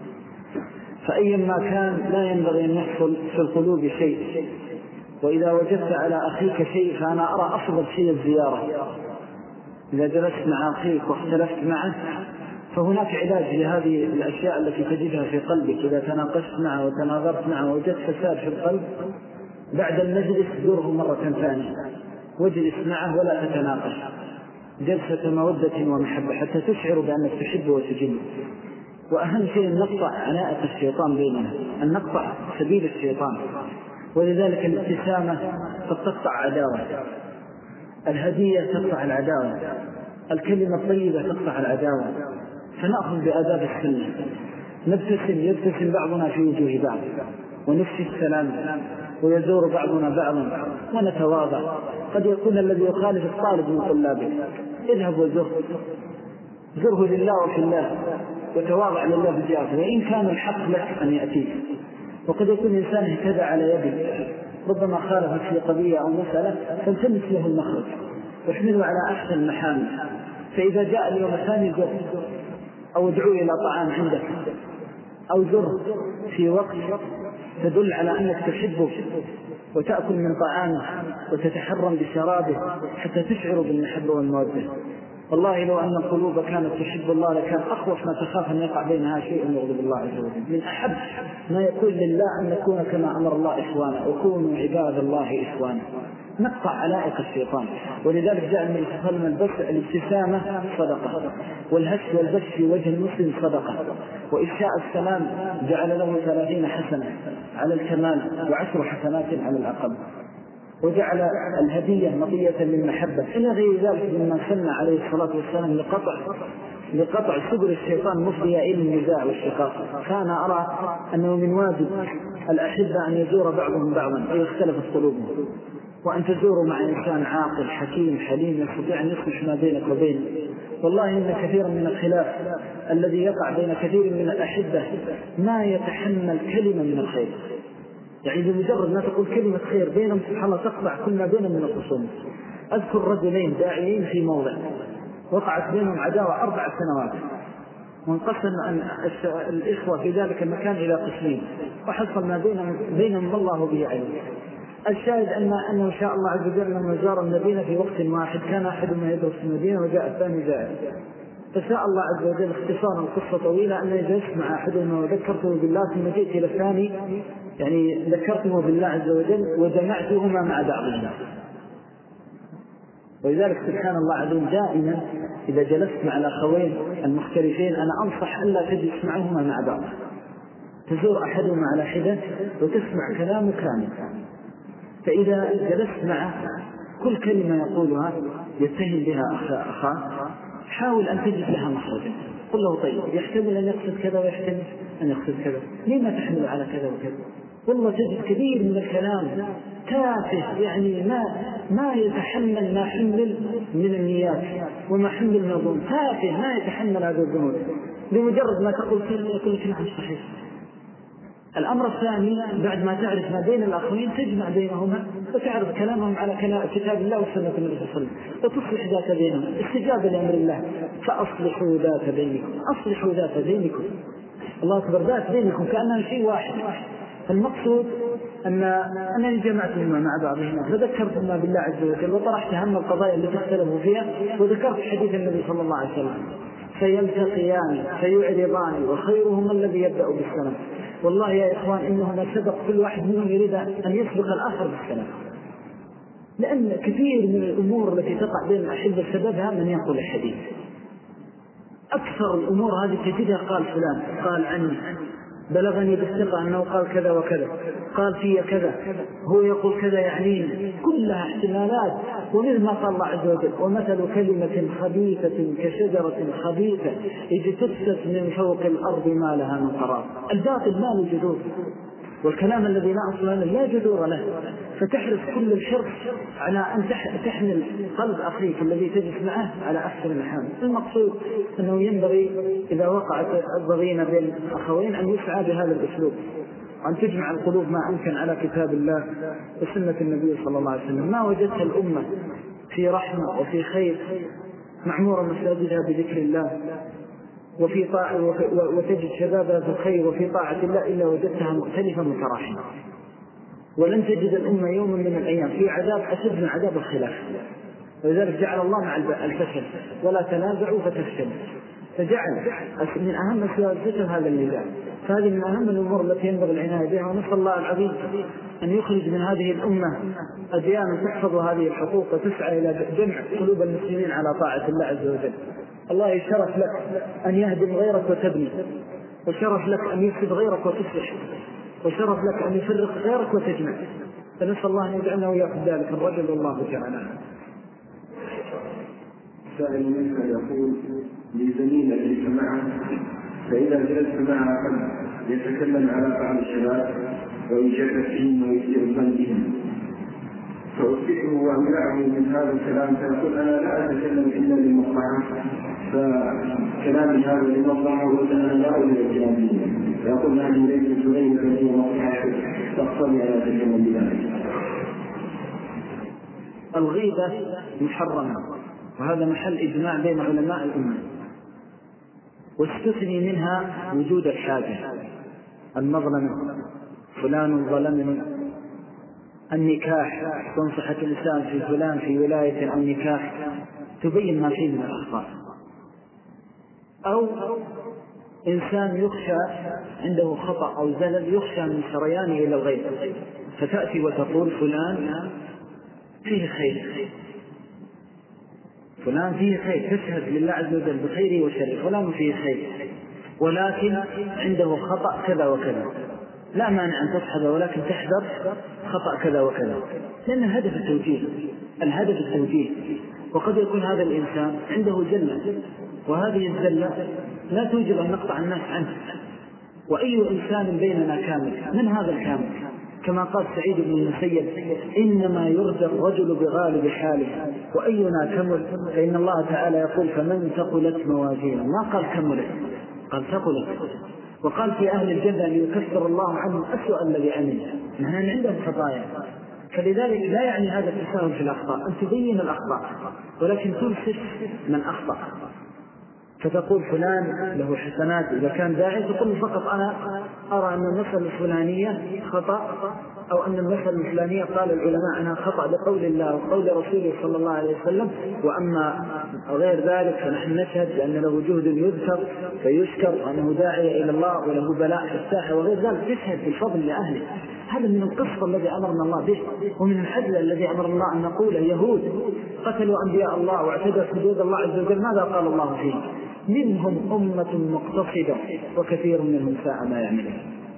فأيما كان لا ينبغي أن يحصل في القلوب شيء، وإذا وجدت على أخيك شيء فأنا أرى أفضل شيء الزيارة. إذا جلست مع أخيك واختلفت معه فهناك علاج لهذه الأشياء التي تجدها في قلبك. إذا تناقشت معه وتناظرت معه ووجدت فساد في القلب بعد المجلس زوره مرة ثانية واجلس معه ولا تتناقش، جلسة مودة ومحبة حتى تشعر بأنك تحبه وتجله. وأهم شيء أن نقطع عناءة الشيطان بيننا، أن نقطع سبيل الشيطان، ولذلك الابتسامة قد تقطع عداوة، الهدية تقطع العداوة، الكلمة الطيبة تقطع العداوة. فنأخذ بآداب السنة، نبتسم يبتسم بعضنا في وجوه بعض ونفشي السلام ويزور بعضنا بعضا ونتواضع. قد يكون الذي يخالف الطالب من طلابه اذهب وزره، زره لله وفي الله وتواضع لله بجاهه، وإن كان الحق لك أن يأتيك. وقد يكون إنسان اهتدى على يدك ربما خالفت في قضية أو مسألة فالتمس له المخرج واحمله على أحسن المحامل. فإذا جاء اليوم الثاني زر أو ادعو إلى طعام عندك أو زر في وقت تدل على أنك تحبه وتأكل من طعامه وتتحرم بشرابه حتى تشعر بالمحبة والمودة. والله لو أن القلوب كانت تحب الله لكان أخوف ما تخاف أن يقع بينها شيء يغضب الله عز وجل. من أحب ما يكون لله أن نكون كما أمر الله إخوانا، وكونوا عباد الله إخوانا، نقطع علائق الشيطان. ولذلك جاء النبي صلى الله عليه وسلم البث الابتسامة صدقة، والهش والبث في وجه المسلم صدقة، وإفشاء السلام جعل له ثلاثين حسنة على الكمال وعشر حسنات على الأقل، وجعل الهدية مطية للمحبة. إلى غير ذلك مما سن عليه الصلاة والسلام لقطع لقطع سبل الشيطان مفضية إلى النزاع والشقاق. فأنا أرى أنه من واجب الأحبة أن يزور بعضهم بعضا ويختلف قلوبهم، وأن تزوروا مع إنسان عاقل حكيم حليم يستطيع أن يصلح ما بينك وبينه. والله إن كثيرا من الخلاف الذي يقع بين كثير من الأحبة ما يتحمل كلمة من الخير، يعني بمجرد ما تقول كلمة خير بينهم سبحان الله تقطع كل ما بينهم من الخصوم. أذكر رجلين داعيين في موضع وقعت بينهم عداوة أربع سنوات، وانقسم الإخوة في ذلك المكان إلى قسمين، وحصل ما بينهم بينهم الله به علم. الشاهد أن أنه شاء الله عز وجل لما زار المدينة في وقت واحد كان أحدهما يدرس في المدينة وجاء الثاني جاء، فشاء الله عز وجل اختصارا القصة طويلة أن جلست مع أحدهما وذكرته بالله ثم جئت إلى الثاني يعني ذكرته بالله عز وجل وجمعتهما مع بعضهما. ولذلك سبحان الله عظيم دائما إذا جلست مع الأخوين المختلفين أنا أنصح ألا تجلس معهما مع بعض، تزور أحدهما على حدة وتسمع كلامه كامل. فإذا جلست معه كل كلمة يقولها يتهم بها أخاه حاول أن تجد لها مخرجا. قل له طيب يحتمل أن يقصد كذا ويحتمل أن يقصد كذا، لما تحمل على كذا وكذا؟ والله تجد كثير من الكلام تافه يعني ما ما يتحمل ما حمل من النيات وما حمل من الظن، تافه ما يتحمل هذا الذنوب. بمجرد ما تقول كلمة يقول لك نعم صحيح. الأمر الثاني بعد ما تعرف ما بين الأخوين تجمع بينهما وتعرف كلامهم على كتاب الله وسنة النبي صلى الله عليه وسلم وتصلح ذات بينهم، استجابة لأمر الله. فأصلحوا ذات بينكم، أصلحوا ذات بينكم، الله أكبر، ذات بينكم كأنها شيء واحد. فالمقصود أن أنني جمعت مما مع بعضهما فذكرت ما بالله عز وجل وطرحت هم القضايا التي اختلفوا فيها وذكرت حديث النبي صلى الله عليه وسلم فيلتقيان فيعرضان وخيرهما الذي يبدأ بالسلام. والله يا إخوان إنهما سبق كل واحد منهم يريد أن يسبق الآخر بالسلام، لأن كثير من الأمور التي تقع بين الأحبة سببها من ينقل الحديث. أكثر الأمور هذه تجدها قال فلان قال عني، بلغني بالثقة أنه قال كذا وكذا، قال في كذا، هو يقول كذا يعنين، كلها احتمالات. ومثل ما قال الله عز وجل ومثل كلمة خبيثة كشجرة خبيثة اجتثت من فوق الأرض ما لها من قرار. الباطل ما له جذور، والكلام الذي لا أصل له لا جذور له، فتحرص كل الحرص على أن تحمل قلب أخيك الذي تجلس معه على أحسن المحامل. المقصود أنه ينبغي إذا وقعت الضغينة بين أخوين أن يسعى بهذا الأسلوب، وأن تجمع القلوب ما أمكن على كتاب الله وسنة النبي صلى الله عليه وسلم. ما وجدت الأمة في رحمة وفي خير معمورة مساجدها بذكر الله وفي طاعة وتجد شبابها في الخير وفي طاعة الله إلا وجدتها مؤتلفة متراحمة. ولن تجد الأمة يوم من الأيام في عذاب أشد من عذاب الخلاف، ولذلك جعل الله مع الفشل ولا تنازعوا فتفشلوا، فجعل من أهم أسباب الفشل هذا النزاع. فهذه من أهم الأمور التي ينبغي العناية بها، ونسأل الله العظيم أن يخرج من هذه الأمة أديان تحفظ هذه الحقوق وتسعى إلى جمع قلوب المسلمين على طاعة الله عز وجل. الله شرف لك أن يهدم غيرك وتبني، وشرف لك أن يفسد غيرك وتصلح، وشرف لك أن يفرق غيرك وتجمع. فنسأل الله أن يجعلنا وإياكم ذلك الرجل والله تعالى. سائل منك يقول لزميلك ليس معه، فإذا جلست معه قد يتكلم على بعض الشباب ويجرب فيهم ويستغفل بهم، فأصبحه وأمنعه من هذا الكلام، فيقول أنا لا أتكلم إلا للمصلحة، فكلامي هذا للمصلحة وأنا لا أريد الكلام به، فيقول هذه ليست غير فهي مصلحة تقتضي أن أتكلم بذلك. الغيبة محرمة، وهذا محل إجماع بين علماء الأمة، واستثني منها وجود الحاجة، المظلمة، فلان ظلمني، النكاح، تنصحة الإنسان في فلان في ولاية أو نكاح تبين ما فيه من الأخطاء، أو إنسان يخشى عنده خطأ أو زلل يخشى من سريانه إلى الغيب، فتأتي وتقول فلان فيه خير، فلان فيه خير، تشهد لله عز وجل بخيره وشره، فلان فيه خير ولكن عنده خطأ كذا وكذا، لا مانع أن تصحب ولكن تحذر خطأ كذا وكذا، لأن الهدف التوجيه، الهدف التوجيه. وقد يكون هذا الإنسان عنده جلة، وهذه الجلة لا توجب أن نقطع الناس عنه، وأي إنسان بيننا كامل، من هذا الكامل؟ كما قال سعيد بن المسيب إنما يرجى الرجل بغالب حاله، وأينا كمل، فإن الله تعالى يقول فمن ثقلت موازينه، ما قال كملت، قال ثقلت. وقال في أهل الجنة أن يكفر الله عنهم أسوأ الذي عمل، نحن عندهم خطايا. فلذلك لا يعني هذا التساهل في الأخطاء، أن تبين الأخطاء ولكن تنسف من أخطأ، فتقول فلان له حسنات إذا كان داعي، تقول فقط أنا أرى أن المسألة الفلانية خطأ، أو أن المسألة الفلانية قال العلماء أنها خطأ بقول الله وقول رسوله صلى الله عليه وسلم، وأما غير ذلك فنحن نشهد بأن له جهد يذكر فيشكر، وأنه داعي إلى الله وله بلاء في الساحة وغير ذلك، تشهد بالفضل لأهله. هذا من القصة الذي أمرنا الله به، ومن الحدل الذي أمر الله أن نقوله. يهود قتلوا أنبياء الله واعتدوا حدود الله عز وجل، ماذا قال الله فيه؟ منهم أمة مقتصدة وكثير منهم ساء ما يعملون.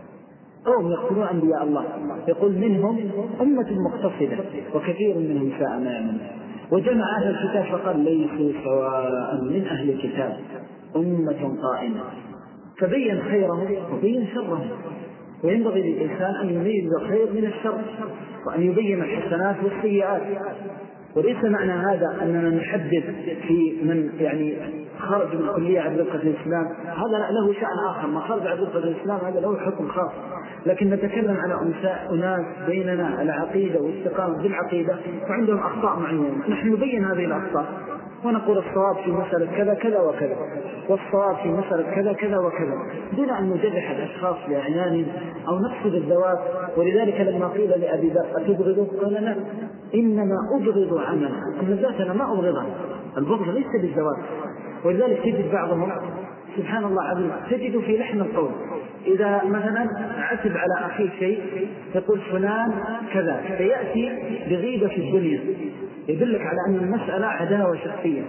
قوم يقتلون أنبياء الله، يقول منهم أمة مقتصدة وكثير منهم ساء ما يعملون. وجمع أهل الكتاب فقال ليسوا سواء من أهل الكتاب أمة قائمة، فبين خيرهم وبين شرهم. وينبغي للإنسان أن يميز الخير من الشر، وأن يبين الحسنات والسيئات. وليس معنى هذا أننا نحدد في من يعني خرج من الكلية عن رفقة الإسلام، هذا له شأن آخر، ما خرج عن رفقة الإسلام هذا له حكم خاص. لكن نتكلم على أناس بيننا على عقيدة واستقامة بالعقيدة وعندهم أخطاء معينة، نحن نبين هذه الأخطاء ونقول الصواب في مسألة كذا كذا وكذا، والصواب في مسألة كذا كذا وكذا، دون أن نجرح الأشخاص بأعيانهم أو نقصد الذوات. ولذلك لما قيل لأبي ذر أتبغضه قال لا، إنما أبغض عملا، أما الذات أنا ما أبغضها، البغض ليس بالذوات. ولذلك تجد بعضهم سبحان الله عظيم تجد في لحن القول إذا مثلا عتب على أخيه شيء يقول فلان كذا، فيأتي بغيبة في الدنيا يدلك على أن المسألة عداوة شخصية.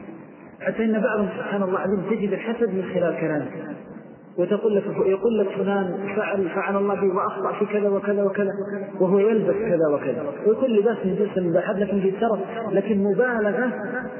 حتى إن بعضهم سبحان الله عظيم تجد الحسد من خلال كلامه، وتقول لك يقول لك فلان فعل فعل الله به وأخطأ في كذا وكذا وكذا، وهو يلبس كذا وكذا، ويكون لباس من جنس المباحات لكن في الشرف، لكن مبالغة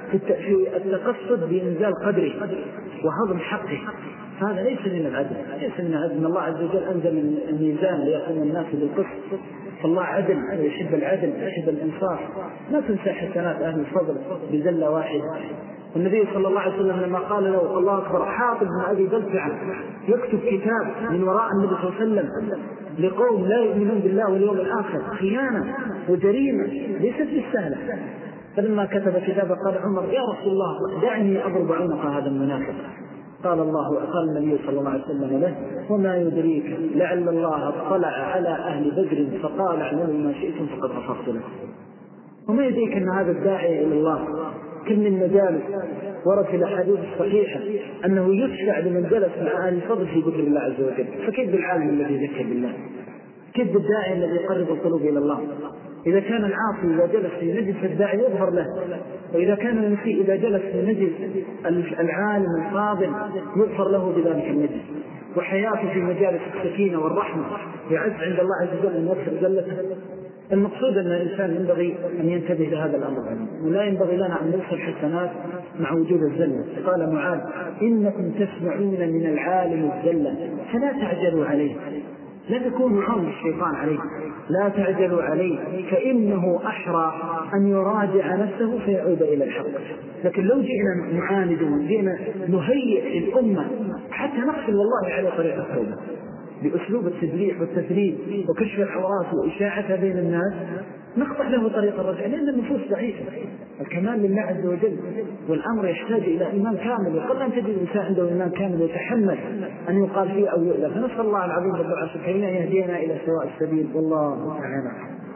في التقصد بإنزال قدره وهضم حقه. هذا ليس من العدل، ليس من العدل. إن الله عز وجل أنزل الميزان ليقوم الناس بالقسط، فالله عدل يحب العدل يحب الإنصاف. لا تنسى حسنات أهل الفضل بزلة واحدة. والنبي صلى الله عليه وسلم لما قال له الله أكبر حاطب بن أبي بلتعة يكتب كتاب من وراء النبي صلى الله عليه وسلم لقوم لا يؤمنون بالله واليوم الآخر، خيانة وجريمة ليست بالسهلة. فلما كتب كتابه قال عمر يا رسول الله دعني أضرب عنق هذا المنافق. قال الله قال النبي صلى الله عليه وسلم له وما يدريك لعل الله اطلع على أهل بدر فقال اعملوا ما شئتم فقد غفرت لكم. وما يدريك أن هذا الداعي إلى الله كم من مجالس ورد في الأحاديث الصحيحة أنه يشفع لمن جلس مع أهل الفضل في ذكر الله عز وجل. فكيف بالعالم الذي ذكر بالله؟ كيف بالداعي الذي يقرب القلوب إلى الله؟ إذا كان العاصي إذا جلس في مجلس الداعي يظهر له، وإذا كان المسيء إذا جلس في مجلس العالم الفاضل يغفر له بذلك المجلس. وحياته في مجالس السكينة والرحمة يعز عند الله عز وجل أن يغفر زلته. المقصود أن الإنسان ينبغي أن ينتبه لهذا الأمر، ولا ينبغي لنا أن نوصل حسنات مع وجود الزلة. قال معاذ إنكم تسمعون من العالم الزلة فلا تعجلوا عليه، لا تكونوا عون الشيطان عليه، لا تعجلوا عليه فإنه أحرى أن يراجع نفسه فيعود إلى الحق. لكن لو جئنا نعاند وجئنا نهيئ الأمة حتى نقفل والله على طريق التوبة بأسلوب التدليح والتثريب وكشف العورات وإشاعتها بين الناس، نقطع له طريق الرجع، لأن النفوس ضعيفة. الكمال لله عز وجل، والأمر يحتاج إلى إيمان كامل. وقد أن تجد إنسان عنده إيمان كامل يتحمل أن يقال فيه أو يؤذى. فنسأل الله العظيم رب العرش الكريم أن يهدينا إلى سواء السبيل، والله تعالى.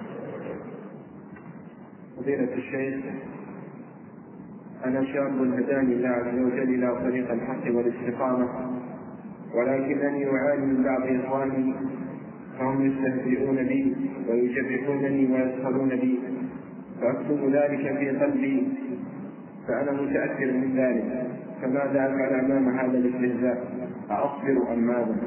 فضيلة الشيخ، أنا شاب هداني الله عز وجل إلى طريق الحق والاستقامة، ولكنني أعاني من بعض إخواني فهم يستهزئون بي ويجرحونني ويسخرون بي، فأكتم ذلك في قلبي، فأنا متأثر من ذلك، فماذا أفعل أمام هذا الاستهزاء؟ أصبر أم ماذا؟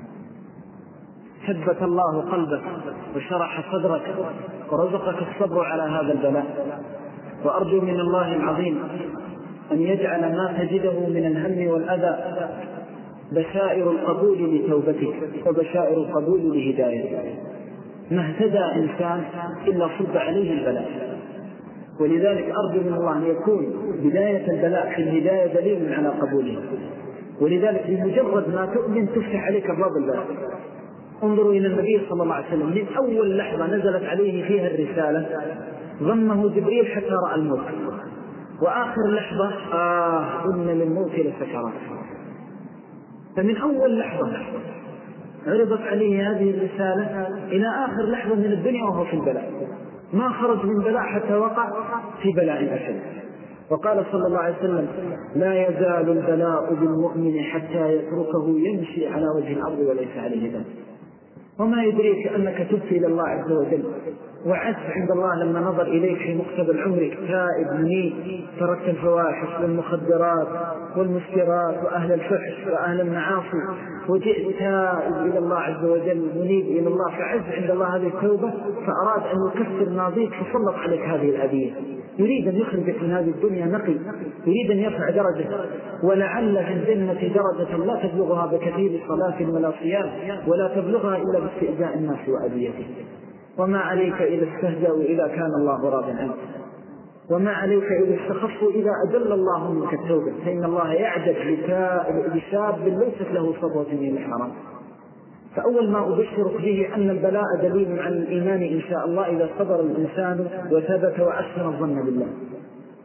ثبت الله قلبك وشرح صدرك ورزقك الصبر على هذا البلاء، وأرجو من الله العظيم أن يجعل ما تجده من الهم والأذى بشائر القبول لتوبتك وبشائر القبول لهدايتك. ما اهتدى إنسان إلا صب عليه البلاء، ولذلك أرجو من الله أن يكون بداية البلاء في الهداية دليل على قبوله. ولذلك بمجرد ما تؤمن تفتح عليك أبواب البلاء. انظروا إلى النبي صلى الله عليه وسلم، من أول لحظة نزلت عليه فيها الرسالة ضمه جبريل حتى رأى الموت، وآخر لحظة آه إن للموت لسكرات. فمن أول لحظة عرضت عليه هذه الرسالة إلى آخر لحظة من الدنيا وهو في البلاء، ما خرج من بلاء حتى وقع في بلاء أشد. وقال صلى الله عليه وسلم لا يزال البلاء بالمؤمن حتى يتركه يمشي على وجه الأرض وليس عليه ذنب. وما يدريك أنك تبت إلى الله عز وجل وعز عند الله لما نظر إليك في مقتبل عمرك تائب منيب، تركت الفواحش والمخدرات والمسكرات وأهل الفحش وأهل المعاصي، وجئت تائب إلى الله عز وجل منيب إلى الله، فعز عند الله هذه التوبة، فأراد أن يكفر ماضيك فسلط عليك هذه الأذية. يريد أن يخرجك من هذه الدنيا نقي، يريد أن يرفع درجة، ولعل في الجنة درجة لا تبلغها بكثير صلاة ولا صيام، ولا تبلغها إلا باستئذاء الناس وأذيته. وما عليك إذا استهزأوا إذا كان الله راض عنك، وما عليك إذا استخفوا إذا أجل الله منك التوبة، فإن الله يعجب بشاب ليست له صبوة من الحرام. فأول ما أبشرك به أن البلاء دليل عن الإيمان إن شاء الله إذا صبر الإنسان وثبت وأحسن الظن بالله.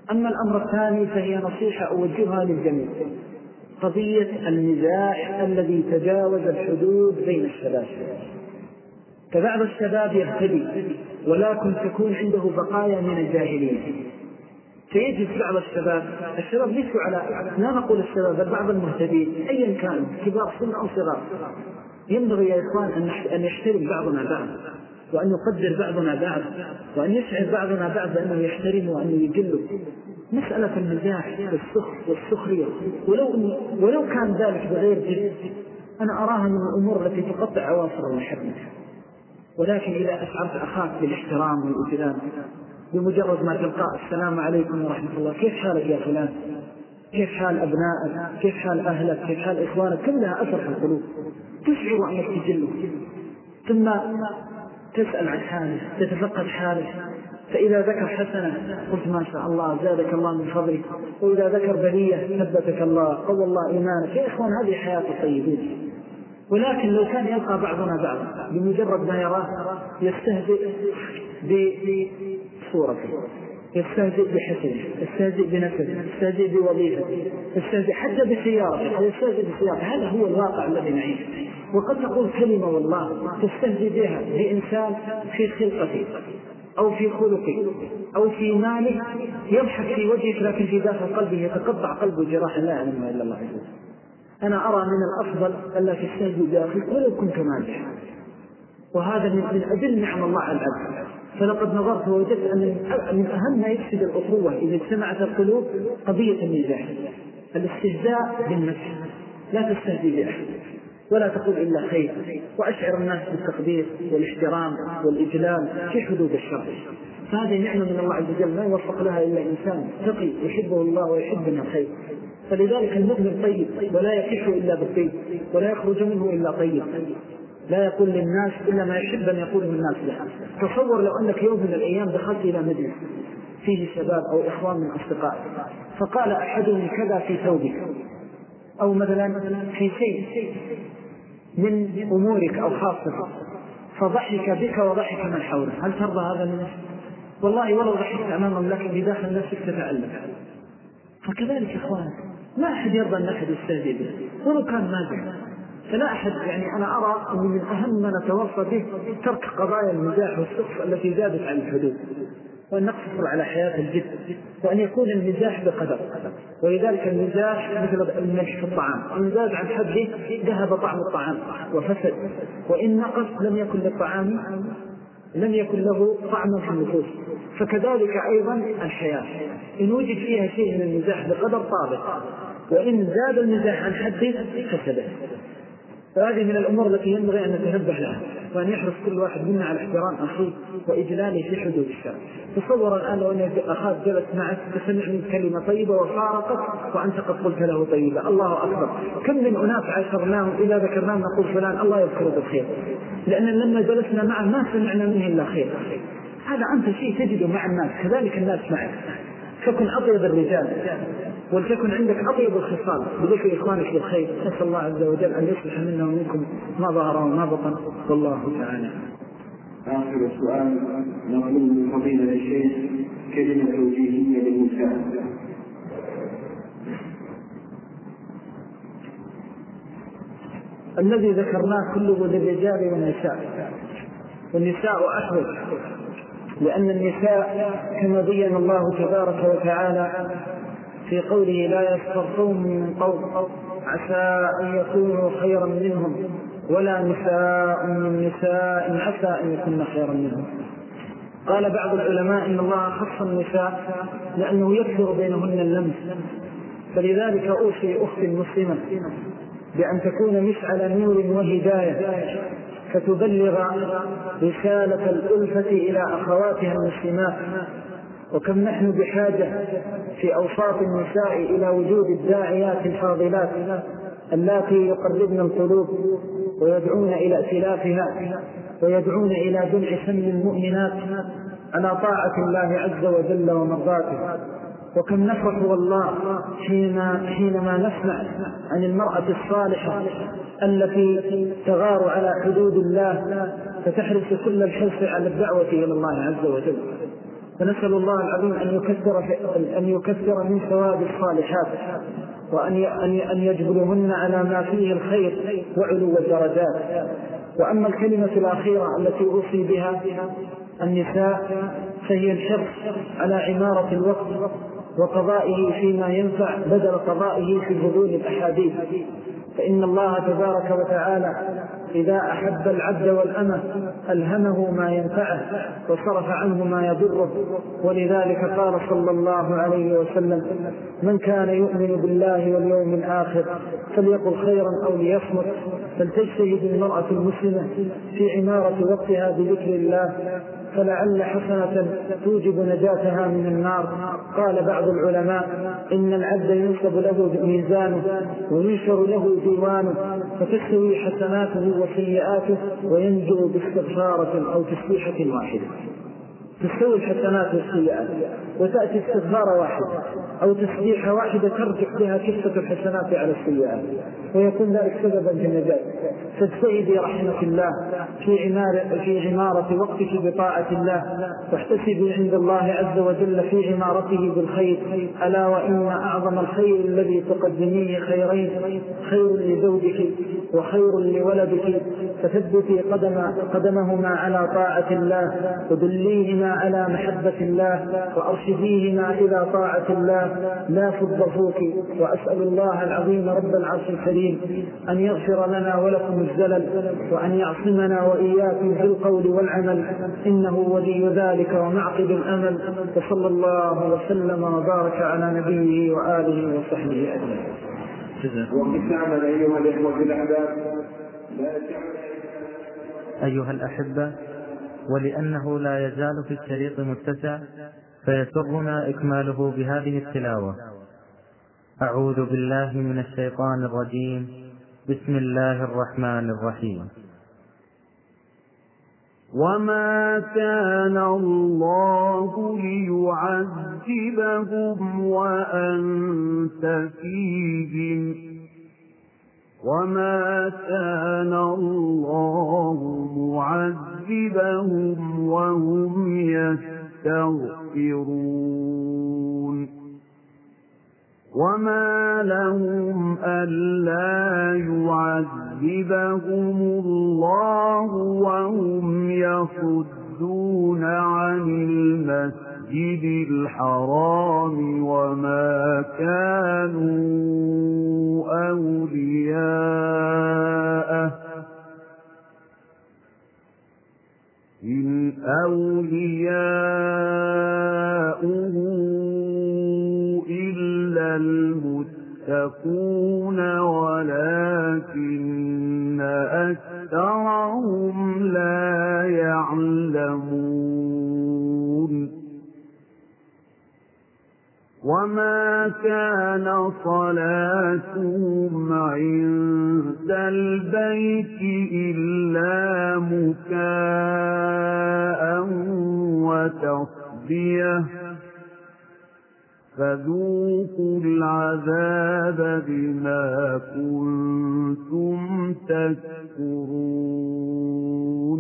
أما الأمر الثاني فهي نصيحة أوجهها للجميع، قضية المزاح الذي تجاوز الحدود بين الشباب. فبعض الشباب يهتدي ولكن تكون عنده بقايا من الجاهلية، فيجد بعض الشباب الشباب ليسوا على، لا نقول الشباب بل بعض المهتدين أيا كانوا كبار سن أو صغار، ينبغي يا إخوان أن يحترم بعضنا بعض، وأن يقدر بعضنا بعض، وأن يشعر بعضنا بعض بأنه يحترم وأنه يجله. مسألة المزاح والسخرية ولو, ولو كان ذلك بغير جد أنا أراها من الأمور التي تقطع عواصر المحبة. ولكن إذا أشعرت أخاك بالاحترام والإجلال بمجرد ما تلقاء السلام عليكم ورحمة الله، كيف حالك يا فلان، كيف حال أبنائك، كيف حال أهلك، كيف حال إخوانك، كلها أثر في القلوب، تشعر أنك تجله. ثم تسأل عن حاله، تتفقد حاله، فإذا ذكر حسنة قلت ما شاء الله زادك الله من فضلك، وإذا ذكر بلية ثبتك الله، قوى الله إيمانك. يا إخوان هذه حياة الطيبين. ولكن لو كان يلقى بعضنا بعضا بمجرد ما يراه يستهزئ بصورته، يستهزئ بحسنه، يستهزئ بنفسه، يستهزئ بوظيفته، يستهزئ حتى بسيارته، يستهزئ بسيارته، هذا هو الواقع الذي نعيش. وقد تقول كلمة والله تستهزئ بها بإنسان في خلقته أو في خلقه أو في ماله يضحك في وجهك، لكن في داخل قلبه يتقطع قلبه جراح لا يعلم إلا الله عز وجل. أنا أرى من الأفضل ألا تستهزئ داخلك ولو كنت مالحا، وهذا من أجل نعم الله على العبد. فلقد نظرت ووجدت أن من أهم ما يفسد الأخوة إذا اجتمعت القلوب قضية المزاح، الاستهزاء بالنفس. لا تستهزئ بأحد ولا تقول إلا خير، وأشعر الناس بالتقدير والاحترام والإجلال في حدود الشرع. فهذه نعمة من الله عز وجل لا يوفق لها إلا إنسان تقي يحبه الله ويحب من الخير. فلذلك المؤمن طيب ولا يكف إلا بالطيب، ولا يخرج منه إلا طيب، لا يقول للناس إلا ما يحب أن يقوله الناس له. تصور لو أنك يوم من الأيام دخلت إلى مجلس فيه شباب أو إخوان من أصدقائك فقال أحدهم كذا في ثوبك، أو مثلا في شيء من أمورك أو خاصتك، فضحك بك وضحك من حوله، هل ترضى هذا منه؟ والله ولو ضحكت أمامهم لكن بداخل نفسك تتألم. فكذلك إخوان ما أحد يرضى أن أحد يستهزئ به ولو كان مازح. فلا أحد، يعني أنا أرى أن من أهم ما نتوصى به ترك قضايا المزاح والسخف التي زادت عن الحدود، وأن نقتصر على حياة الجد، وأن يكون المزاح بقدر. ولذلك المزاح مثل الملح في الطعام، إن زاد عن حده ذهب طعم الطعام وفسد، وإن نقص لم يكن للطعام لم يكن له طعم في النفوس. فكذلك أيضا الحياة إن وجد فيها شيء من المزاح بقدر طابق، وإن زاد المزاح عن حده فسده. فهذه من الأمور التي ينبغي أن نتنبه لها، وأن يحرص كل واحد منا على احترام أخيه وإجلاله في حدود الشرع. تصور الآن لو أن أخاك جلس معك تسمع منك كلمة طيبة وفارقت وأنت قد قلت له طيبة، الله أكبر. كم من أناس عاشرناهم إذا ذكرناهم نقول فلان الله يذكره بالخير، لأن لما جلسنا معه ما سمعنا منه إلا خير. هذا أنت شيء تجده مع الناس، كذلك الناس معك. فكن أطيب الرجال ولتكن عندك أطيب الخصال بذكر إخوانك بالخير. نسأل الله عز وجل أن يصلح منا ومنكم ما ظهر وما بطن، والله تعالى. آخر السؤال نطلب من فضيلة الشيخ كلمة توجيهية للنساء. الذي ذكرناه كله للرجال والنساء، والنساء أحوج، لأن النساء كما بين الله تبارك وتعالى في قوله لا يسخر قوم من قوم عسى أن يكونوا خيرا منهم ولا نساء من نساء عسى أن يكون خيرا منهم. قال بعض العلماء إن الله خص النساء لأنه يكثر بينهن اللمس، فلذلك أوصي أختي المسلمة بأن تكون مشعل نور وهداية فتبلغ رسالة الألفة إلى أخواتها المسلمات. وكم نحن بحاجة في أوساط النساء إلى وجود الداعيات الفاضلات اللاتي يقربن القلوب ويدعون إلى ائتلافها ويدعون إلى جمع سم المؤمنات على طاعة الله عز وجل ومرضاته. وكم نفرح والله حينما نسمع عن المرأة الصالحة التي تغار على حدود الله فتحرص كل الحرص على الدعوة إلى الله عز وجل. فنسأل الله العظيم أن يكثر, أن يكثر من ثواب الصالحات، وأن أن يجبرهن على ما فيه الخير وعلو الدرجات. وأما الكلمة الأخيرة التي أوصي بها النساء فهي الحرص على عمارة الوقت وقضائه فيما ينفع بدل قضائه في بذول الأحاديث، فإن الله تبارك وتعالى إذا أحب العبد والأمة ألهمه ما ينفعه وصرف عنه ما يضره. ولذلك قال صلى الله عليه وسلم: من كان يؤمن بالله واليوم الآخر فليقل خيرا أو ليصمت. فلتجتهد المرأة المسلمة في عمارة وقتها بذكر الله، فلعل حسنة توجب نجاتها من النار. قال بعض العلماء: إن العبد ينصب له ميزانه وينشر له ديوانه، فتستوي حسناته وسيئاته وينجو باستغفارة أو تسبيحة واحدة. تستوي الحسنات والسيئات وتأتي استغفار واحدة أو تسبيحة واحدة ترجع بها كفة الحسنات على السيئات، ويكون ذلك سببا في النجاة. فاجتهدي رحمة الله في عمارة, في عمارة وقتك بطاعة الله، واحتسبي عند الله عز وجل في عمارته بالخير. ألا وإن أعظم الخير الذي تقدميه خيرين: خير لزوجك وخير لولدك، فثبتي قدم قدمهما على طاعة الله، ودليهما على محبة الله، وأرشديهما إلى طاعة الله لا فضفوك. وأسأل الله العظيم رب العرش الكريم أن يغفر لنا ولكم الزلل، وأن يعصمنا وإياكم في القول والعمل، إنه ولي ذلك ومعقد الأمل. وصلى الله وسلم وبارك على نبيه وآله وصحبه أجمعين. وقد أيها الإخوة الأحباب أيها الأحبة، ولأنه لا يزال في الشريط متسع فيسرنا إكماله بهذه التلاوة: أعوذ بالله من الشيطان الرجيم، بسم الله الرحمن الرحيم. وما كان الله ليعذبهم وأنت فيهم وما كان الله معذبهم وهم يستغفرون. وما لهم ألا يعذبهم الله وهم يصدون عن المسجد الحرام وما كانوا أولياءه إن أولياؤه إلا المتقون ولكن أكثرهم لا يعلمون. وما كان صلاتهم عند البيت إلا مكاء وتصدية فذوقوا العذاب بما كنتم تكفرون.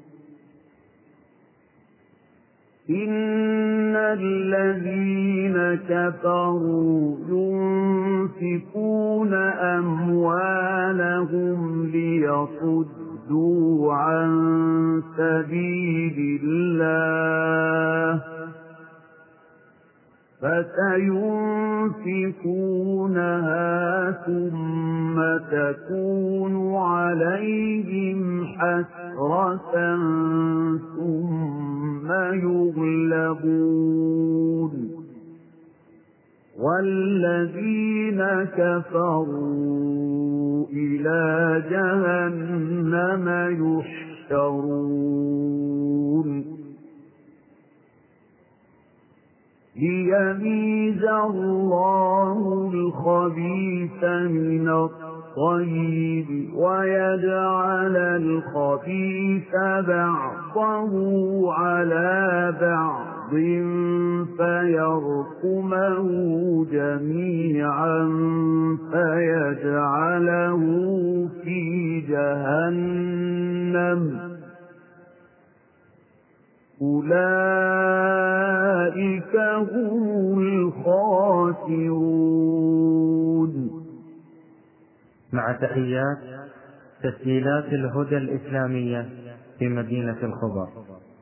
إن الذين كفروا ينفقون أموالهم ليصدوا عن سبيل الله فسينفقونها ثم تكون عليهم حسرة ثم يغلبون والذين كفروا إلى جهنم يحشرون. ليميز الله الخبيث من الطيب ويجعل الخبيث بعضه على بعض فيرقمه جميعا فيجعله في جهنم. أولئك الخاسرون. مع تحيات تسجيلات الهدى الإسلامية في مدينة الخبر.